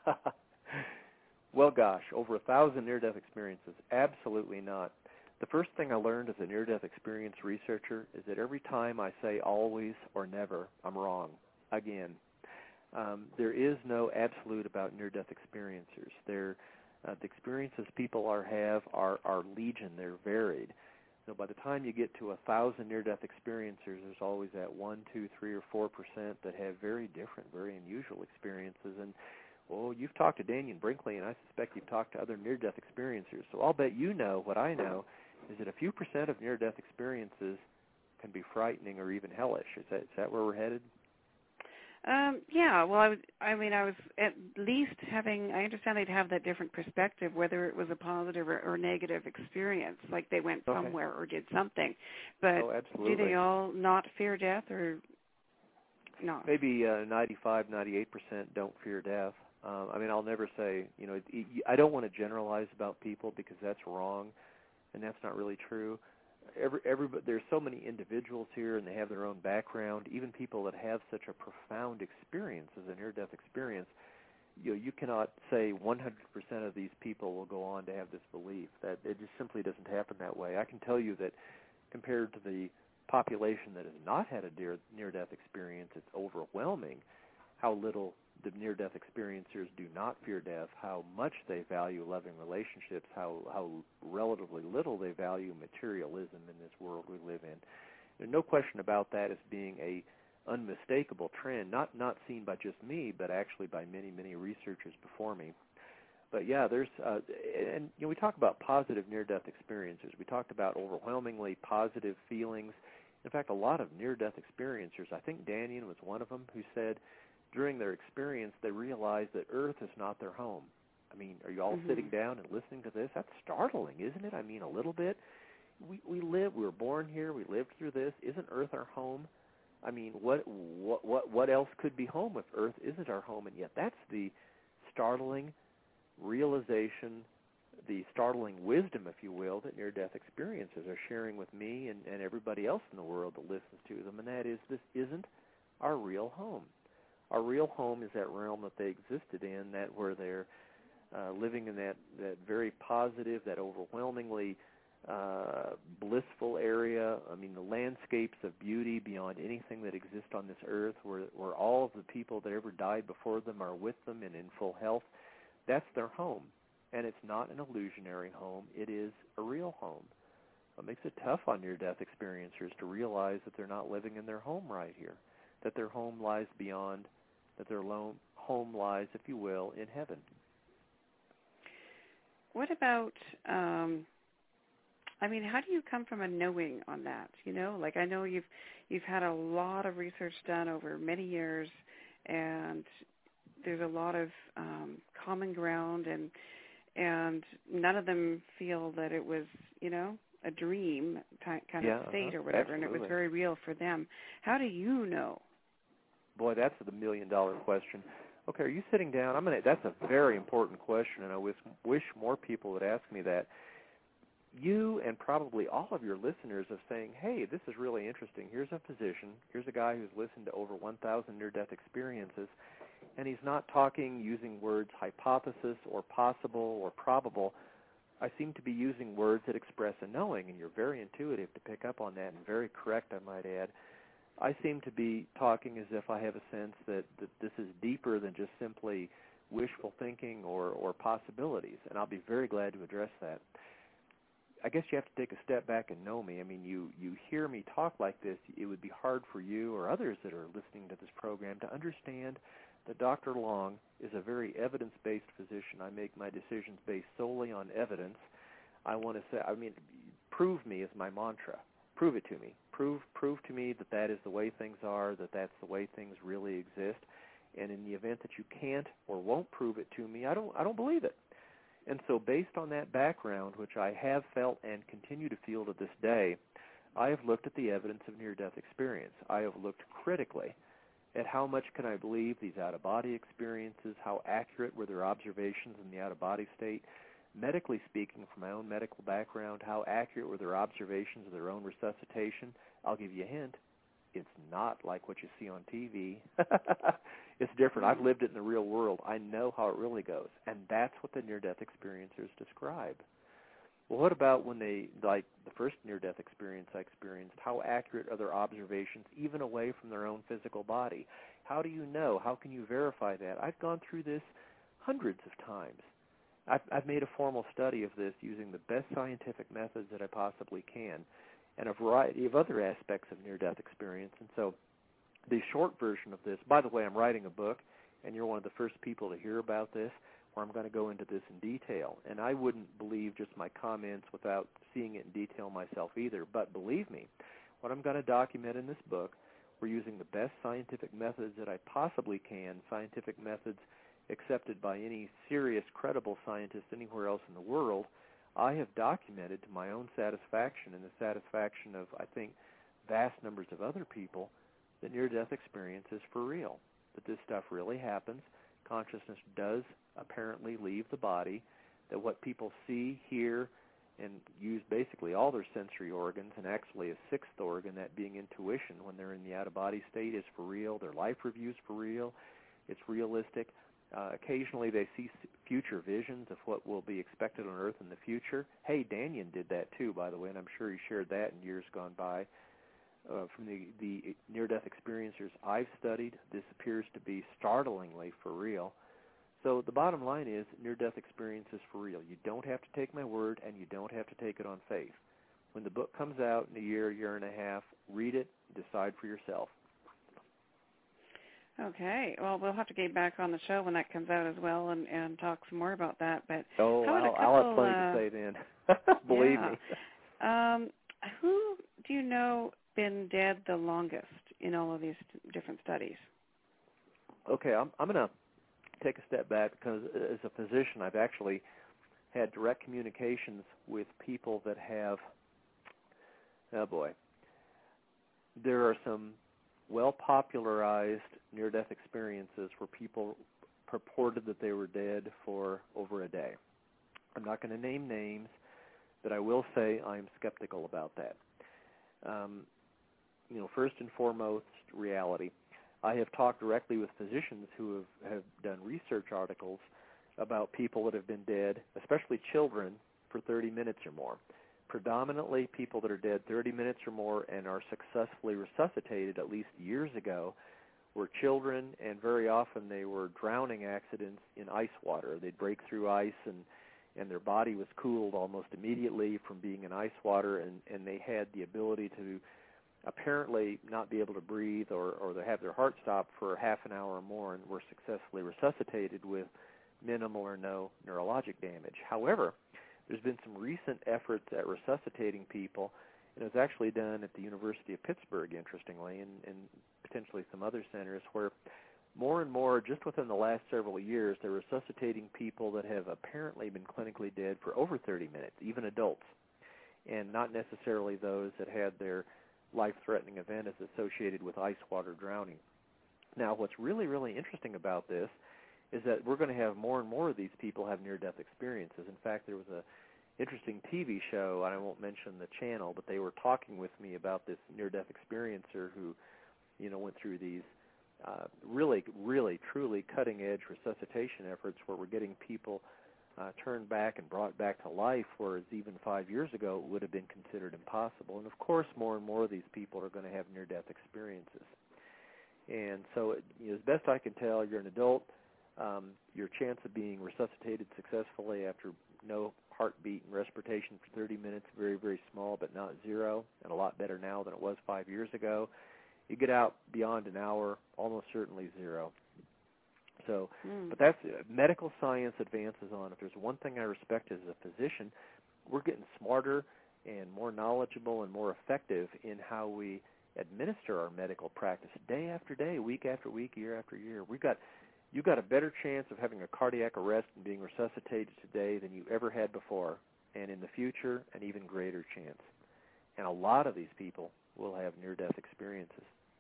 Well, gosh, over a thousand near-death experiences? Absolutely not. The first thing I learned as a near-death experience researcher is that every time I say always or never, I'm wrong. Again, um, there is no absolute about near-death experiencers. They're, uh, the experiences people are have are, are legion. They're varied. So by the time you get to a thousand near-death experiencers, there's always that one, two, three, or four percent that have very different, very unusual experiences. And well, you've talked to Dannion Brinkley, and I suspect you've talked to other near-death experiencers. So I'll bet you know what I know. Is that a few percent of near-death experiences can be frightening or even hellish? Is that is that where we're headed? Um, yeah. Well, I, would, I mean, I was at least having. I understand they'd have that different perspective, whether it was a positive or, or negative experience, like they went Okay. somewhere or did something. But oh, absolutely. do they all not fear death or not? Maybe uh, ninety-five, ninety-eight percent don't fear death. Um, I mean, I'll never say. You know, it, it, I don't want to generalize about people because that's wrong. And that's not really true. Every, every, there's so many individuals here, and they have their own background. Even people that have such a profound experience as a near-death experience, you know, you cannot say one hundred percent of these people will go on to have this belief. That it just simply doesn't happen that way. I can tell you that compared to the population that has not had a near, near-death experience, it's overwhelming how little the near-death experiencers do not fear death, how much they value loving relationships, how how relatively little they value materialism in this world we live in. There's no question about that as being a unmistakable trend, not not seen by just me, but actually by many, many researchers before me. But yeah, there's, uh, and you know, we talk about positive near-death experiences. We talked about overwhelmingly positive feelings. In fact, a lot of near-death experiencers, I think Dannion was one of them, who said, during their experience, they realized that Earth is not their home. I mean, are you all mm-hmm. sitting down and listening to this? That's startling, isn't it? I mean, a little bit. We we live, we were born here, we lived through this. Isn't Earth our home? I mean, what what what what else could be home if Earth isn't our home? And yet, that's the startling realization the startling wisdom, if you will, that near-death experiences are sharing with me and, and everybody else in the world that listens to them, and that is this isn't our real home. Our real home is that realm that they existed in, that where they're uh, living in that, that very positive, that overwhelmingly uh, blissful area. I mean, the landscapes of beauty beyond anything that exists on this earth, where, where all of the people that ever died before them are with them and in full health. That's their home. And it's not an illusionary home. It is a real home. It makes it tough on near-death experiencers to realize that they're not living in their home right here, that their home lies beyond, that their lo- home lies, if you will, in heaven. What about, um, I mean, how do you come from a knowing on that? You know, like I know you've you've had a lot of research done over many years, and there's a lot of um, common ground, and and none of them feel that it was, you know, a dream kind yeah, of state uh-huh. or whatever, Absolutely. and it was very real for them. How do you know? Boy, that's the million-dollar question. Okay, are you sitting down? I'm gonna. That's a very important question, and I wish, wish more people would ask me that. You and probably all of your listeners are saying, hey, this is really interesting. Here's a physician. Here's a guy who's listened to over one thousand near-death experiences, and he's not talking using words hypothesis or possible or probable. I seem to be using words that express a knowing, and you're very intuitive to pick up on that and very correct, I might add. I seem to be talking as if I have a sense that, that this is deeper than just simply wishful thinking or, or possibilities, and I'll be very glad to address that. I guess you have to take a step back and know me. I mean, you, you hear me talk like this, it would be hard for you or others that are listening to this program to understand that Doctor Long is a very evidence-based physician. I make my decisions based solely on evidence. I want to say, I mean, prove me is my mantra. Prove it to me. Prove prove to me that that is the way things are, that that's the way things really exist. And in the event that you can't or won't prove it to me, I don't I don't believe it. And so based on that background, which I have felt and continue to feel to this day, I have looked at the evidence of near-death experience. I have looked critically at how much can I believe these out-of-body experiences, how accurate were their observations in the out-of-body state, medically speaking, from my own medical background, how accurate were their observations of their own resuscitation. I'll give you a hint. It's not like what you see on T V. It's different. I've lived it in the real world. I know how it really goes, and that's what the near-death experiencers describe. Well, what about when they, like the first near-death experience I experienced, how accurate are their observations even away from their own physical body? How do you know? How can you verify that? I've gone through this hundreds of times. I've, I've made a formal study of this using the best scientific methods that I possibly can and a variety of other aspects of near-death experience. And so the short version of this, by the way, I'm writing a book, and you're one of the first people to hear about this, where I'm going to go into this in detail. And I wouldn't believe just my comments without seeing it in detail myself either. But believe me, what I'm going to document in this book, we're using the best scientific methods that I possibly can, scientific methods accepted by any serious, credible scientist anywhere else in the world. I have documented to my own satisfaction and the satisfaction of, I think, vast numbers of other people, that near-death experience is for real, that this stuff really happens. Consciousness does apparently leave the body, that what people see, hear, and use basically all their sensory organs, and actually a sixth organ, that being intuition, when they're in the out-of-body state, is for real. Their life review's for real. It's realistic. Uh, occasionally they see future visions of what will be expected on Earth in the future. Hey, Danyan did that too, by the way, and I'm sure he shared that in years gone by. Uh, from the, the near-death experiencers I've studied, this appears to be startlingly for real. So the bottom line is near-death experience is for real. You don't have to take my word, and you don't have to take it on faith. When the book comes out in a year, year and a half, read it, decide for yourself. Okay. Well, we'll have to get back on the show when that comes out as well and, and talk some more about that. But oh, how I'll, couple, I'll have plenty uh, to say then. Believe yeah. me. Um, who do you know been dead the longest in all of these different studies? Okay, I'm, I'm going to take a step back because as a physician, I've actually had direct communications with people that have, oh boy, there are some well-popularized near-death experiences where people purported that they were dead for over a day. I'm not going to name names, but I will say I'm skeptical about that. Um, you know, first and foremost, reality. I have talked directly with physicians who have, have done research articles about people that have been dead, especially children, for thirty minutes or more. Predominantly people that are dead thirty minutes or more and are successfully resuscitated at least years ago were children, and very often they were drowning accidents in ice water. They'd break through ice, and, and their body was cooled almost immediately from being in ice water, and, and they had the ability to apparently not be able to breathe or, or they have their heart stop for half an hour or more and were successfully resuscitated with minimal or no neurologic damage. However, there's been some recent efforts at resuscitating people, and it was actually done at the University of Pittsburgh, interestingly, and, and potentially some other centers, where more and more, just within the last several years, they're resuscitating people that have apparently been clinically dead for over thirty minutes, even adults, and not necessarily those that had their life-threatening event as associated with ice water drowning. Now, what's really, really interesting about this is that we're going to have more and more of these people have near-death experiences. In fact, there was a interesting T V show, and I won't mention the channel, but they were talking with me about this near-death experiencer who, you know, went through these uh, really, really, truly cutting-edge resuscitation efforts where we're getting people uh, turned back and brought back to life, whereas even five years ago it would have been considered impossible. And, of course, more and more of these people are going to have near-death experiences. And so, it, you know, as best I can tell, you're an adult. Um, your chance of being resuscitated successfully after no heartbeat and respiration for thirty minutes, very, very small, but not zero, and a lot better now than it was five years ago. You get out beyond an hour, almost certainly zero. So, mm. but that's uh, medical science advances on. If there's one thing I respect as a physician, we're getting smarter and more knowledgeable and more effective in how we administer our medical practice day after day, week after week, year after year. We've got You've got a better chance of having a cardiac arrest and being resuscitated today than you ever had before, and in the future, an even greater chance. And a lot of these people will have near-death experiences.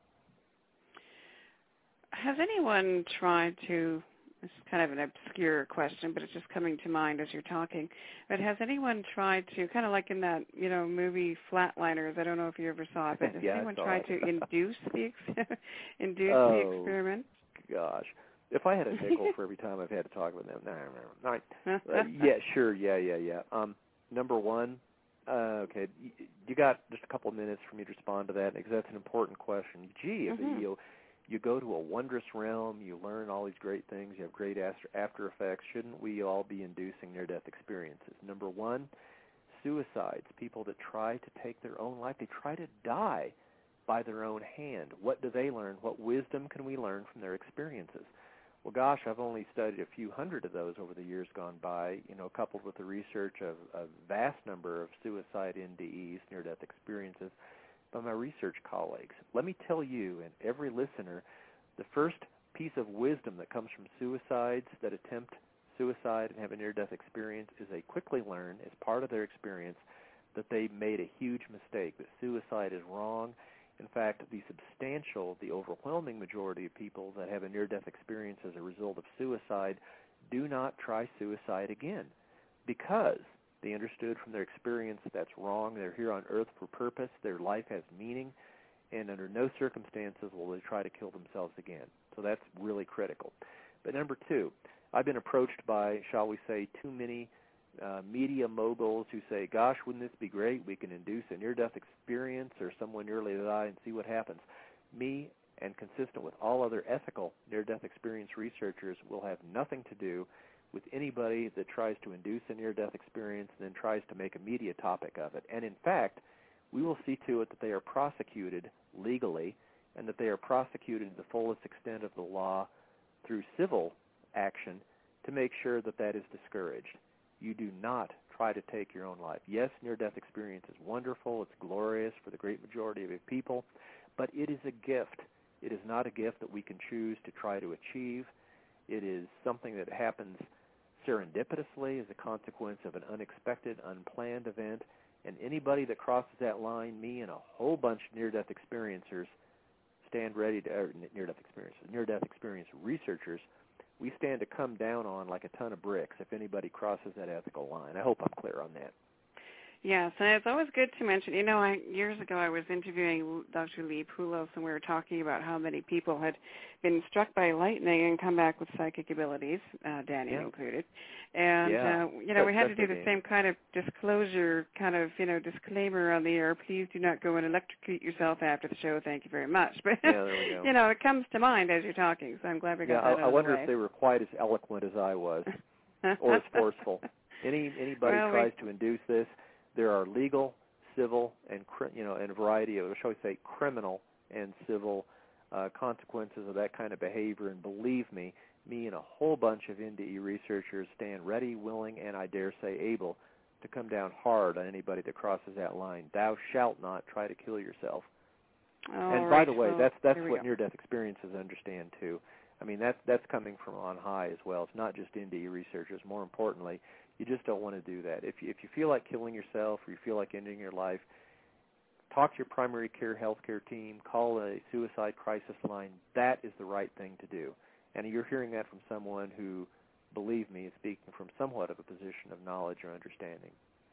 Has anyone tried to, this is kind of an obscure question, but it's just coming to mind as you're talking, but has anyone tried to, kind of like in that, you know, movie Flatliners, I don't know if you ever saw it, but has yeah, anyone tried it. to induce the, ex- induce oh, the experiment? Gosh. If I had a nickel for every time I've had to talk with them, no, no, no. Uh, yeah, sure, yeah, yeah, yeah. Um, number one, uh, okay, you, you got just a couple of minutes for me to respond to that because that's an important question. Gee, if mm-hmm. you you go to a wondrous realm, you learn all these great things, you have great after, after effects. Shouldn't we all be inducing near-death experiences? Number one, suicides. People that try to take their own life, they try to die by their own hand. What do they learn? What wisdom can we learn from their experiences? Well, gosh, I've only studied a few hundred of those over the years gone by, you know, coupled with the research of a vast number of suicide N D Es, near-death experiences, by my research colleagues. Let me tell you and every listener, the first piece of wisdom that comes from suicides that attempt suicide and have a near-death experience is they quickly learn, as part of their experience, that they made a huge mistake, that suicide is wrong. In fact, the substantial, the overwhelming majority of people that have a near-death experience as a result of suicide do not try suicide again because they understood from their experience that that's wrong. They're here on earth for purpose. Their life has meaning, and under no circumstances will they try to kill themselves again. So that's really critical. But number two, I've been approached by, shall we say, too many Uh, media moguls who say, gosh, wouldn't this be great? We can induce a near-death experience or someone nearly die and see what happens. Me, and consistent with all other ethical near-death experience researchers, will have nothing to do with anybody that tries to induce a near-death experience and then tries to make a media topic of it. And in fact, we will see to it that they are prosecuted legally and that they are prosecuted to the fullest extent of the law through civil action to make sure that that is discouraged. You do not try to take your own life. Yes, near-death experience is wonderful. It's glorious for the great majority of people, but it is a gift. It is not a gift that we can choose to try to achieve. It is something that happens serendipitously as a consequence of an unexpected, unplanned event, and anybody that crosses that line, me and a whole bunch of near-death experiencers stand ready to, or near-death experiencers, near-death experience researchers, we stand to come down on like a ton of bricks if anybody crosses that ethical line. I hope I'm clear on that. Yes, and it's always good to mention, you know, I, years ago I was interviewing Doctor Lee Poulos, and we were talking about how many people had been struck by lightning and come back with psychic abilities, uh, Danny yeah. included. And, yeah. uh, you know, that's, we had to do the game. same kind of disclosure, kind of, you know, disclaimer on the air. Please do not go and electrocute yourself after the show. Thank you very much. But, yeah, there we go. you know, it comes to mind as you're talking, so I'm glad we got yeah, that I, out I of wonder the way. if they were quite as eloquent as I was or as forceful. Any Anybody well, tries we, to induce this, there are legal, civil, and you know, and a variety of, shall we say, criminal and civil uh, consequences of that kind of behavior. And believe me, me and a whole bunch of N D E researchers stand ready, willing, and I dare say able to come down hard on anybody that crosses that line. Thou shalt not try to kill yourself. All and right, by the way, well, that's that's what go. near-death experiences understand too. I mean, that's that's coming from on high as well. It's not just N D E researchers. More importantly, you just don't want to do that. If you, if you feel like killing yourself or you feel like ending your life, talk to your primary care healthcare team. Call a suicide crisis line. That is the right thing to do. And you're hearing that from someone who, believe me, is speaking from somewhat of a position of knowledge or understanding.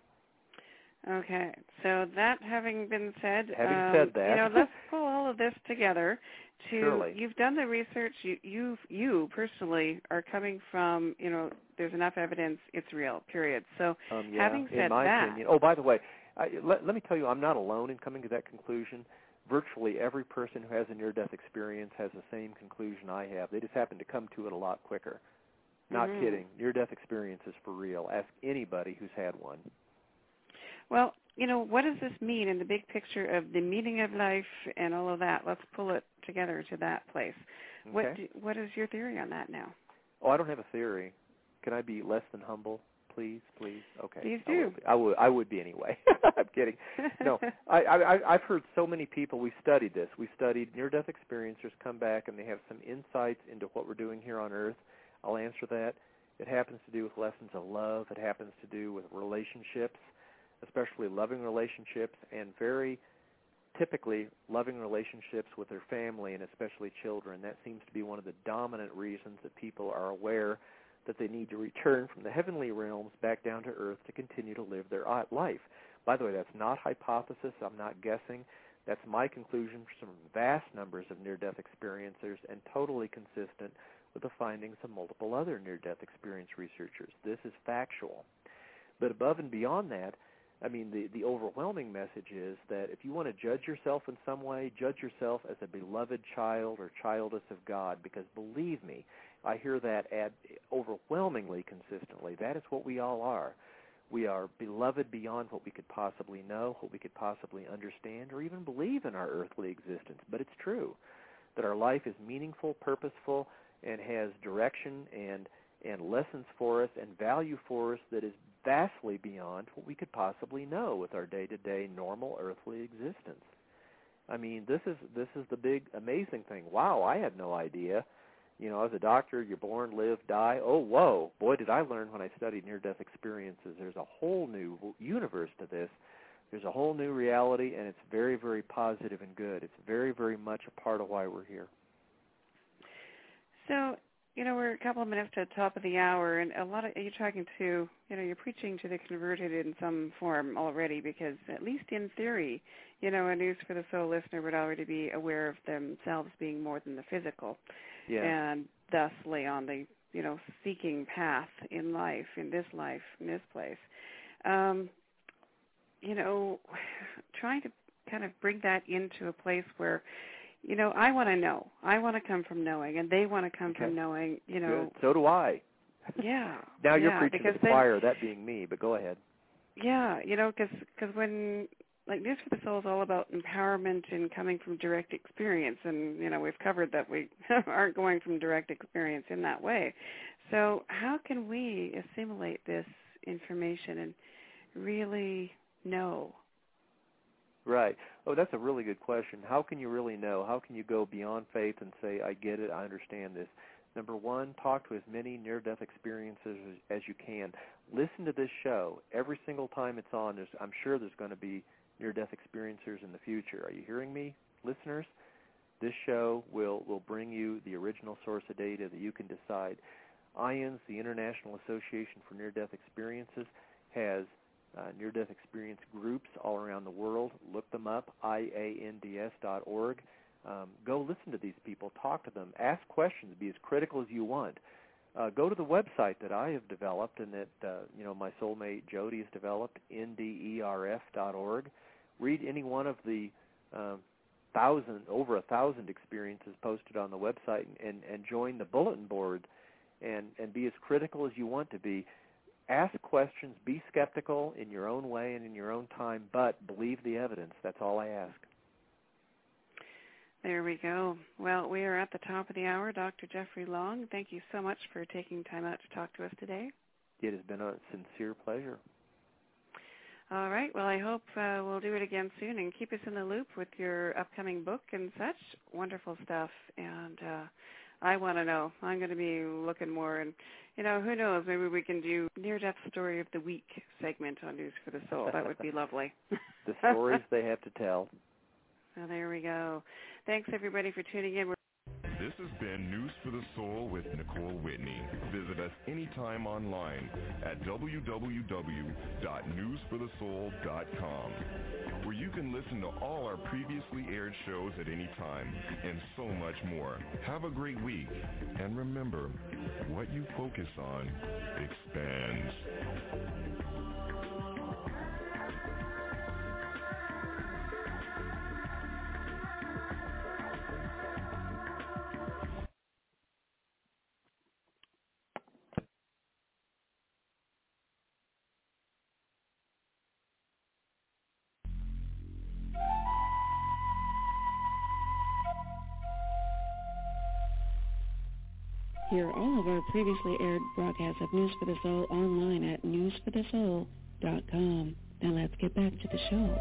Okay, so that having been said, having um, said that, you know, let's pull all of this together. To Surely. You've done the research. You, you, you personally are coming from, you know, there's enough evidence. It's real. Period. So, um, yeah, having said in my that, opinion. Oh, by the way, I, let, let me tell you, I'm not alone in coming to that conclusion. Virtually every person who has a near-death experience has the same conclusion I have. They just happen to come to it a lot quicker. Not mm-hmm. kidding. Near-death experience is for real. Ask anybody who's had one. Well, you know, what does this mean in the big picture of the meaning of life and all of that? Let's pull it together to that place. Okay. What do, what is your theory on that now? Oh, I don't have a theory. Can I be less than humble, please? Please. Okay. Please I do. would be. I would. I would be anyway. I'm kidding. No, I, I, I've heard so many people. We studied this. We studied near-death experiencers come back and they have some insights into what we're doing here on Earth. I'll answer that. It happens to do with lessons of love. It happens to do with relationships, especially loving relationships, and very typically loving relationships with their family and especially children. That seems to be one of the dominant reasons that people are aware that they need to return from the heavenly realms back down to earth to continue to live their life. By the way, that's not hypothesis. I'm not guessing. That's my conclusion from vast numbers of near-death experiencers and totally consistent with the findings of multiple other near-death experience researchers. This is factual. But above and beyond that, I mean, the, the overwhelming message is that if you want to judge yourself in some way, judge yourself as a beloved child or childess of God, because believe me, I hear that ad overwhelmingly consistently. That is what we all are. We are beloved beyond what we could possibly know, what we could possibly understand, or even believe in our earthly existence. But it's true that our life is meaningful, purposeful, and has direction and and lessons for us and value for us that is vastly beyond what we could possibly know with our day-to-day normal earthly existence. I mean, this is this is the big amazing thing. Wow, I had no idea. You know, as a doctor, you're born, live, die. Oh, whoa, boy, did I learn when I studied near-death experiences. There's a whole new universe to this. There's a whole new reality, and it's very, very positive and good. It's very, very much a part of why we're here. So, you know, we're a couple of minutes to the top of the hour, and a lot of you're talking to, you know, you're preaching to the converted in some form already, because at least in theory, you know, a News for the Soul listener would already be aware of themselves being more than the physical, yeah. and thus lay on the, you know, seeking path in life, in this life, in this place. Um, you know, trying to kind of bring that into a place where, you know, I want to know. I want to come from knowing, and they want to come okay. from knowing, you know. Good. So do I. Yeah. Now you're yeah, preaching to the choir, that being me, but go ahead. Yeah, you know, because when, like, News for the Soul is all about empowerment and coming from direct experience, and, you know, we've covered that we aren't going from direct experience in that way. So how can we assimilate this information and really know? Right. Oh, that's a really good question. How can you really know? How can you go beyond faith and say, I get it, I understand this? Number one, talk to as many near-death experiences as, as you can. Listen to this show. Every single time it's on, there's, I'm sure there's going to be near-death experiencers in the future. Are you hearing me, listeners? This show will, will bring you the original source of data that you can decide. I A N S, the International Association for Near-Death Experiences, has uh, near-death experience groups all around the world. Look them up, I A N D S dot org. Um, go listen to these people, talk to them, ask questions, be as critical as you want. Uh, go to the website that I have developed and that uh, you know my soulmate Jody has developed, N D E R F dot org. Read any one of the uh, thousand, over a thousand experiences posted on the website, and, and, and join the bulletin board, and, and be as critical as you want to be. Ask questions, be skeptical in your own way and in your own time, but believe the evidence. That's all I ask. There we go. Well, we are at the top of the hour. Doctor Jeffrey Long, thank you so much for taking time out to talk to us today. It has been a sincere pleasure. All right. Well, I hope uh, we'll do it again soon, and keep us in the loop with your upcoming book and such. Wonderful stuff. And uh, I want to know. I'm going to be looking more. And, you know, who knows? Maybe we can do Near-Death Story of the Week segment on News for the Soul. That would be lovely. The stories they have to tell. So there we go. Thanks, everybody, for tuning in. We're This has been News for the Soul with Nicole Whitney. Visit us anytime online at w w w dot news for the soul dot com, where you can listen to all our previously aired shows at any time, and so much more. Have a great week, and remember, what you focus on expands. Hear all of our previously aired broadcasts of News for the Soul online at news for the soul dot com. Now let's get back to the show.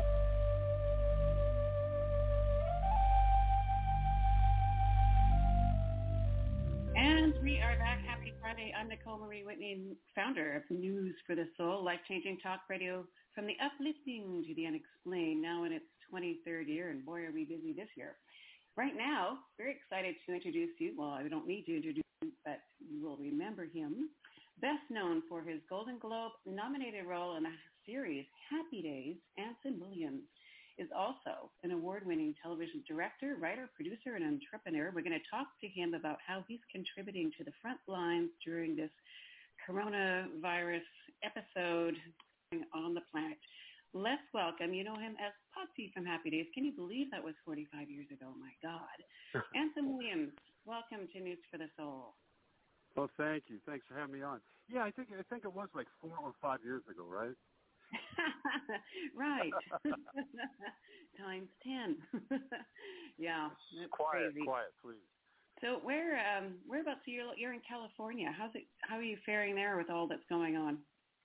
And we are back. Happy Friday. I'm Nicole Marie Whitney, founder of News for the Soul, life-changing talk radio from the uplifting to the unexplained, now in its twenty-third year, and boy, are we busy this year. Right now, very excited to introduce you. Well, I don't need to introduce you, but you will remember him. Best known for his Golden Globe-nominated role in the series Happy Days, Anson Williams is also an award-winning television director, writer, producer, and entrepreneur. We're going to talk to him about how he's contributing to the front lines during this coronavirus episode on the planet. Let's welcome, you know him as Potsy from Happy Days. Can you believe that was forty-five years ago? My God. Anson Williams, welcome to News for the Soul. Well, thank you. Thanks for having me on. Yeah, I think I think it was like four or five years ago, right? Right. Times ten. Yeah, that's quiet, crazy. Quiet, please. So where um, whereabouts are you? You're in California. How's it? How are you faring there with all that's going on?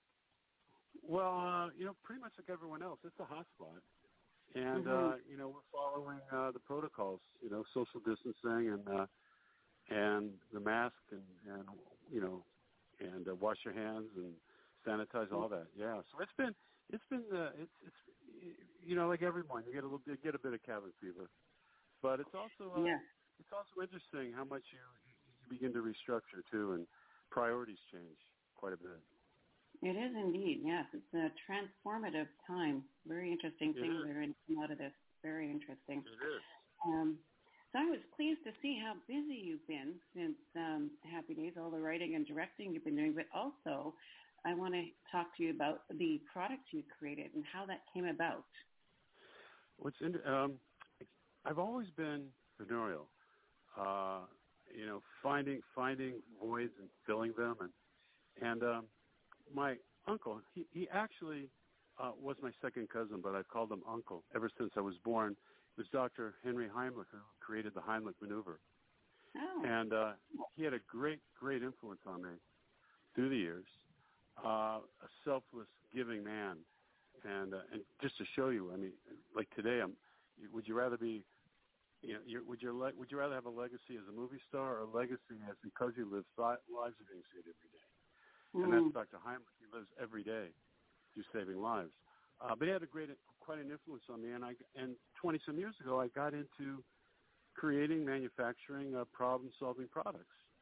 Well, uh, you know, pretty much like everyone else, it's a hotspot, and mm-hmm. uh, you know, we're following uh, the protocols. You know, social distancing and uh, and the mask and, and you know, and uh, wash your hands and sanitize, all that. Yeah, so it's been it's been uh, it's it's you know, like everyone, you get a little you get a bit of cabin fever, but it's also uh, yeah. it's also interesting how much you you begin to restructure too, and priorities change quite a bit. It is indeed, yes. It's a transformative time. Very interesting It things is. that are going to come out of this. Very interesting. It is. Um, so I was pleased to see how busy you've been since um, Happy Days, all the writing and directing you've been doing, but also I want to talk to you about the product you created and how that came about. What's in, um, I've always been entrepreneurial, uh, you know, finding finding voids and filling them, and and um, my uncle, he, he actually uh, was my second cousin, but I've called him uncle ever since I was born. It was Doctor Henry Heimlich who created the Heimlich maneuver. Oh. And uh, he had a great, great influence on me through the years. Uh, a selfless, giving man. And uh, and just to show you, I mean, like today, I'm, would you rather be, you know, you're, would, your le- would you rather have a legacy as a movie star or a legacy as because you live lives are being saved every day? And that's Doctor Heimlich. He lives every day through saving lives. Uh, but he had a great, quite an influence on me. And I, and twenty some years ago, I got into creating, manufacturing, uh, problem-solving products.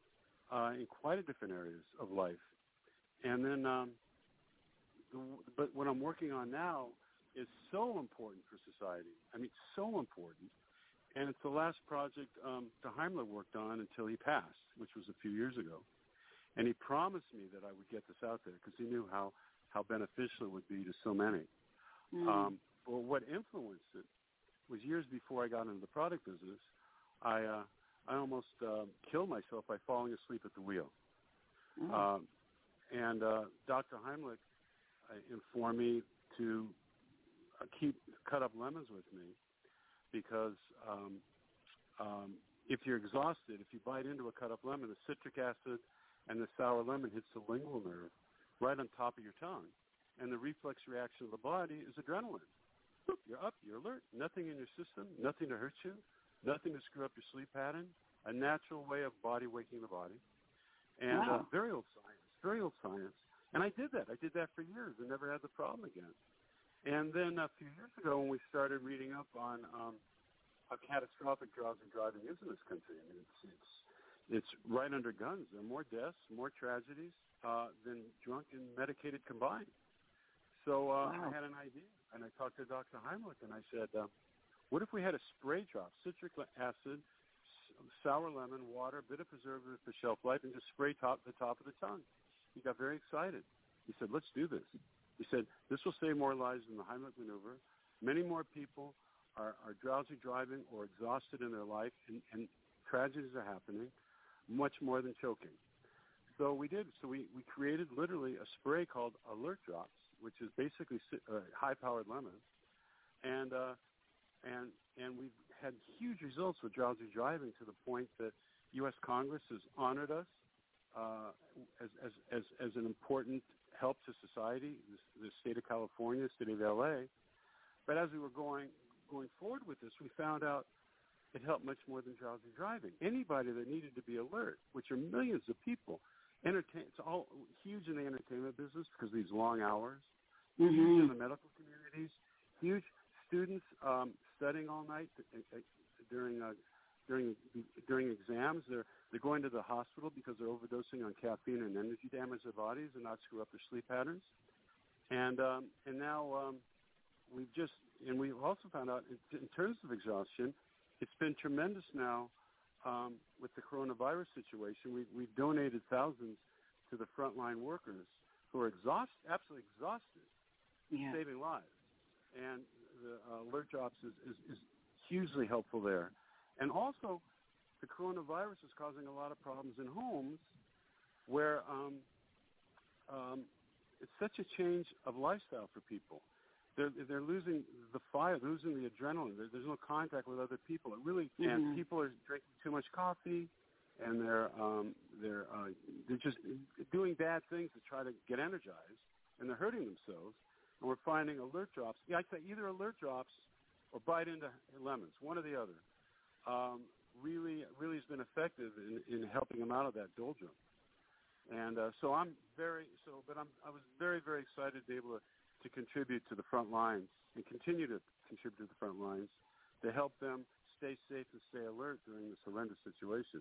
uh, in quite a different areas of life. And then, um, the, but what I'm working on now is so important for society. I mean, so important. And it's the last project um, De Heimler worked on until he passed, which was a few years ago. And he promised me that I would get this out there because he knew how, how beneficial it would be to so many. Mm. Um, but what influenced it was years before I got into the product business, I uh, I almost uh, killed myself by falling asleep at the wheel. Mm. Um, and uh, Doctor Heimlich uh, informed me to uh, keep cut up lemons with me because um, um, if you're exhausted, if you bite into a cut up lemon, the citric acid and the sour lemon hits the lingual nerve right on top of your tongue. And the reflex reaction of the body is adrenaline. You're up, you're alert, nothing in your system, nothing to hurt you, nothing to screw up your sleep pattern, a natural way of body waking the body. And wow. uh, very old science, very old science. And I did that. I did that for years and never had the problem again. And then a few years ago when we started reading up on um, how catastrophic drowsy driving is in this country, I mean, it's, it's, it's right under guns. There are more deaths, more tragedies uh, than drunk and medicated combined. So uh, wow. I had an idea, and I talked to Doctor Heimlich, and I said, uh, what if we had a spray drop, citric acid, sour lemon, water, a bit of preservative for shelf life, and just spray top the top of the tongue? He got very excited. He said, let's do this. He said, this will save more lives than the Heimlich maneuver. Many more people are, are drowsy driving or exhausted in their life, and, and tragedies are happening, much more than choking. So we did. So we, we created literally a spray called Alert Drops, which is basically uh, high-powered lemons, and uh, and and we've had huge results with drowsy driving to the point that U S Congress has honored us uh, as, as as as an important help to society. The, the state of California, the state of L A. But as we were going going forward with this, we found out it helped much more than drowsy driving. Anybody that needed to be alert, which are millions of people. Entertain, it's all huge in the entertainment business because of these long hours, mm-hmm. huge in the medical communities, huge students um, studying all night during uh, during during exams. They're they're going to the hospital because they're overdosing on caffeine and energy to damage their bodies and not screw up their sleep patterns. And um, and now um, we've just and we've also found out in, in terms of exhaustion, it's been tremendous now. Um, with the coronavirus situation, we, we've donated thousands to the frontline workers who are exhausted, absolutely exhausted, yeah. saving lives. And the uh, Alert Drops is, is, is hugely helpful there. And also, the coronavirus is causing a lot of problems in homes where um, um, it's such a change of lifestyle for people. They're, they're losing the fire, losing the adrenaline. There, there's no contact with other people. It really, mm-hmm. and people are drinking too much coffee, and they're um, they're uh, they're just doing bad things to try to get energized, and they're hurting themselves. And we're finding Alert Drops. Yeah, I'd say either Alert Drops or bite into lemons, one or the other. Um, really, really has been effective in, in helping them out of that doldrum. And uh, so I'm very so, but I'm I was very very excited to be able to. to contribute to the front lines and continue to contribute to the front lines to help them stay safe and stay alert during this horrendous situation.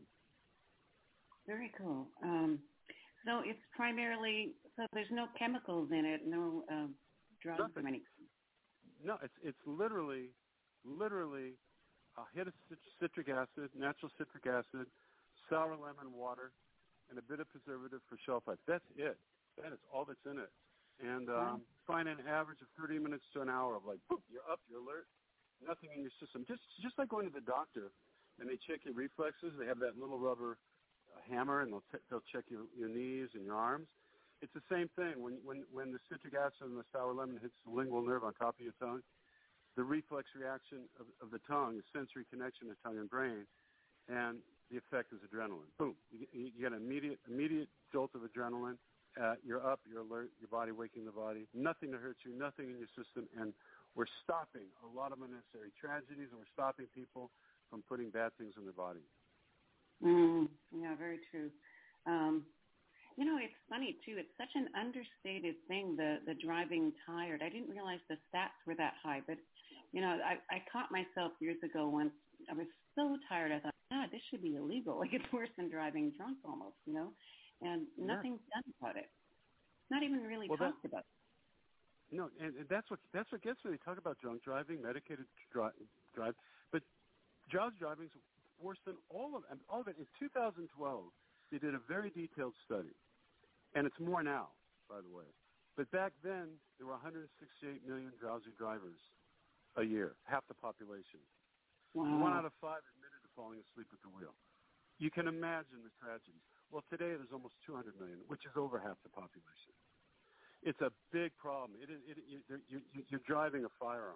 Very cool. Um, so it's primarily, so there's no chemicals in it, no uh, drugs Nothing. or anything? No, it's it's literally, literally a hit of citric acid, natural citric acid, sour lemon water, and a bit of preservative for shelf life. That's it. That is all that's in it. And um, find an average of thirty minutes to an hour of like, boop, you're up, you're alert, nothing in your system. Just just like going to the doctor and they check your reflexes. They have that little rubber uh, hammer and they'll, t- they'll check your, your knees and your arms. It's the same thing. When, when, when the citric acid and the sour lemon hits the lingual nerve on top of your tongue, the reflex reaction of, of the tongue, the sensory connection of tongue and brain, and the effect is adrenaline. Boom. You, you get an immediate, immediate jolt of adrenaline. Uh, you're up, you're alert, your body waking the body, nothing to hurt you, nothing in your system, and we're stopping a lot of unnecessary tragedies, and we're stopping people from putting bad things in their body. Mm, yeah, very true. Um, you know, it's funny, too. It's such an understated thing, the, the driving tired. I didn't realize the stats were that high, but, you know, I, I caught myself years ago once I was so tired. I thought, God, this should be illegal. Like it's worse than driving drunk almost, you know. And nothing's yeah. done about it. Not even really well, talked that, about. No, and, and that's what that's what gets me. They talk about drunk driving, medicated dri- drive, but drowsy driving is worse than all of all of it. In two thousand twelve, they did a very detailed study, and it's more now, by the way. But back then, there were one hundred sixty-eight million drowsy drivers a year, half the population. Wow. One out of five admitted to falling asleep at the wheel. You can imagine the tragedies. Well, today there's almost two hundred million, which is over half the population. It's a big problem. It is. It, it, you're, you're driving a firearm,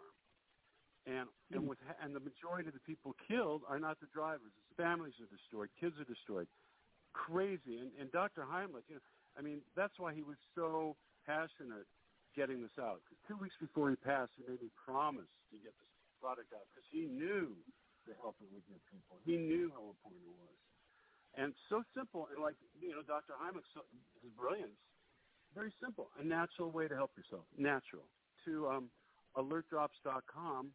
and and with and the majority of the people killed are not the drivers. It's families are destroyed, kids are destroyed, crazy. And, and Doctor Heimlich, you know, I mean, that's why he was so passionate getting this out. Because two weeks before he passed, he made me promise to get this product out because he knew the help it would give people. He knew how important it was. And so simple, and like, you know, Doctor Heimlich, so, his brilliance, very simple, a natural way to help yourself, natural. To um, alert drops dot com,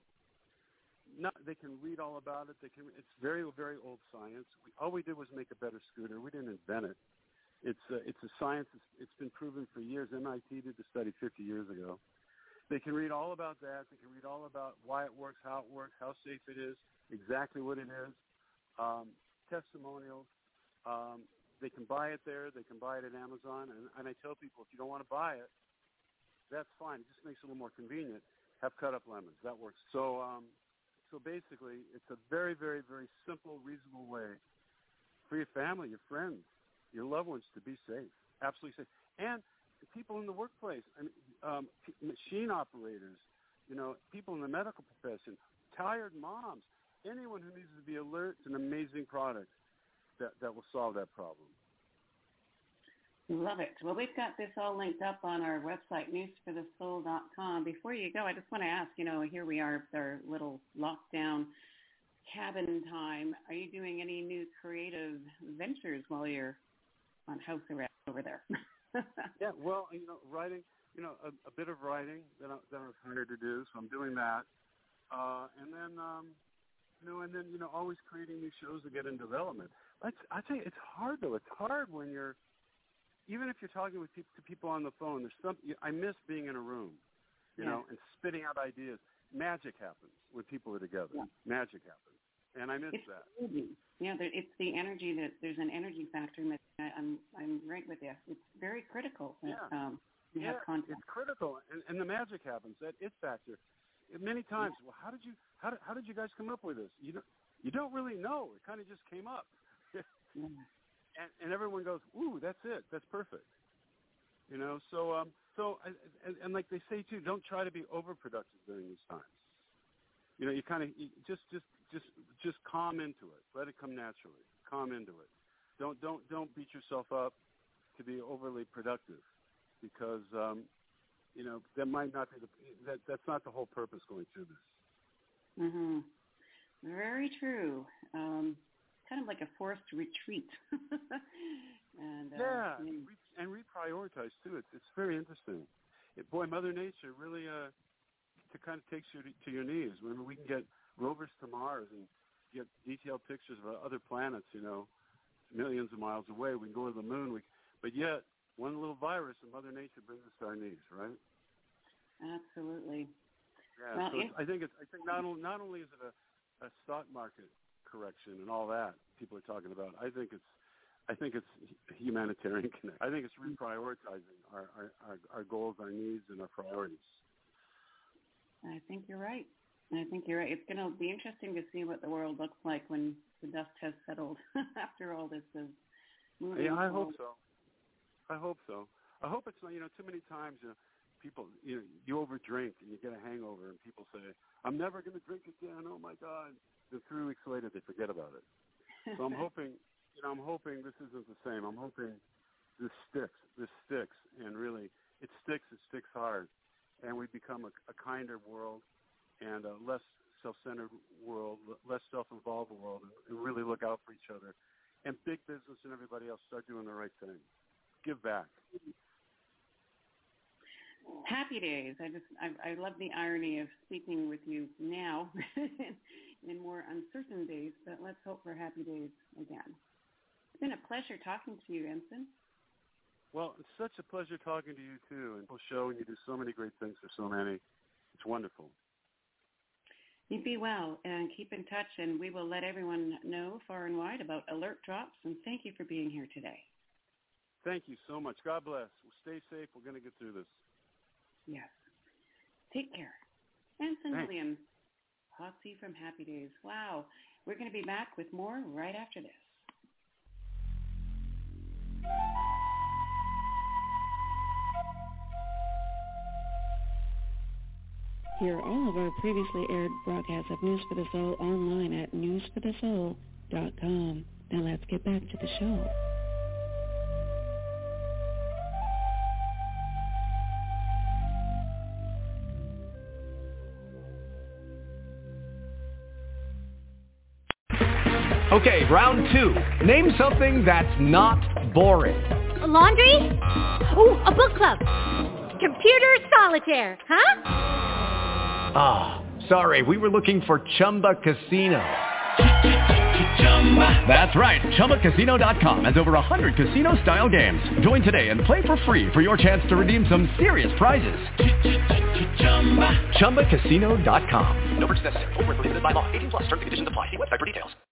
not, they can read all about it. They can. It's very, very old science. We, all we did was make a better scooter. We didn't invent it. It's a, it's a science. It's, it's been proven for years. M I T did the study fifty years ago. They can read all about that. They can read all about why it works, how it works, how safe it is, exactly what it is, um, testimonials. Um, they can buy it there. They can buy it at Amazon. And, and I tell people, if you don't want to buy it, that's fine. It just makes it a little more convenient. Have cut-up lemons. That works. So, um, so basically, it's a very, very, very simple, reasonable way for your family, your friends, your loved ones to be safe, absolutely safe. And people in the workplace, I mean, um, machine operators, you know, people in the medical profession, tired moms, anyone who needs to be alert. It's an amazing product that, that will solve that problem. Love it. Well, we've got this all linked up on our website, news for the soul dot com. Before you go, I just want to ask, you know, here we are with our little lockdown cabin time. Are you doing any new creative ventures while you're on house arrest over there? Yeah, well, you know, writing, you know, a, a bit of writing that I, that I was hired to do, so I'm doing that. Uh, and then, um, you know, and then, you know, always creating new shows that get in development. But I tell you, it's hard, though. It's hard when you're, even if you're talking with people, to people on the phone, there's some, I miss being in a room, you yeah. know, and spitting out ideas. Magic happens when people are together. Yeah. Magic happens. And I miss it's that. Energy. Yeah, there, it's the energy that there's an energy factor. That I, I'm I'm right with you. It's very critical. That, yeah, um, you yeah, have contact. It's critical, and, and the magic happens. That it factor. Many times, yeah. well, how did you how did, how did you guys come up with this? You don't you don't really know. It kind of just came up, yeah. and, and everyone goes, "Ooh, that's it. That's perfect." You know. So um so and, and like they say too, don't try to be overproductive during these times. You know, you kind of just, just, just, just calm into it. Let it come naturally. Calm into it. Don't, don't, don't beat yourself up to be overly productive, because um, you know that might not be the that that's not the whole purpose going through this. Mhm. Very true. Um, kind of like a forced retreat. and uh, yeah, you know. and, re- and reprioritize too. It's it's very interesting. It, boy, Mother Nature really. Uh, It kind of takes you to, to your knees. When we can get rovers to Mars and get detailed pictures of other planets, you know, millions of miles away. We can go to the moon. We, but yet, one little virus and Mother Nature brings us to our knees, right? Absolutely. Yeah. Well, so it's, I think it's. I think not only not only is it a, a stock market correction and all that people are talking about. I think it's. I think it's humanitarian connect. I think it's reprioritizing our our, our, our goals, our needs, and our priorities. I think you're right. I think you're right. It's going to be interesting to see what the world looks like when the dust has settled after all this is moving. Yeah, I forward. hope so. I hope so. I hope it's not, you know, too many times, you know, people, you know, you overdrink and you get a hangover and people say, I'm never going to drink again. Oh, my God. Then three weeks later, they forget about it. So I'm hoping, you know, I'm hoping this isn't the same. I'm hoping this sticks. This sticks. And really, it sticks. It sticks hard. And we become a, a kinder world and a less self-centered world, less self-involved world, and really look out for each other. And big business and everybody else start doing the right thing. Give back. Happy days. I just, I, I love the irony of speaking with you now in more uncertain days, but let's hope for happy days again. It's been a pleasure talking to you, Ensign. Well, it's such a pleasure talking to you, too, and the show, and you do so many great things for so many. It's wonderful. You be well, and keep in touch, and we will let everyone know far and wide about alert drops, and thank you for being here today. Thank you so much. God bless. Well, stay safe. We're going to get through this. Yes. Take care. Ensign Thanks. Williams, Posse from Happy Days. Wow. We're going to be back with more right after this. Hear all of our previously aired broadcasts of News for the Soul online at news for the soul dot com. Now let's get back to the show. Okay, round two. Name something that's not boring. A laundry? Ooh, a book club. Computer solitaire, huh? Ah, oh, sorry, we were looking for Chumba Casino. That's right, Chumba Casino dot com has over one hundred casino-style games. Join today and play for free for your chance to redeem some serious prizes. Chumba Casino dot com. No purchase necessary. Void where prohibited by law. eighteen plus. Terms and conditions apply. See website for details.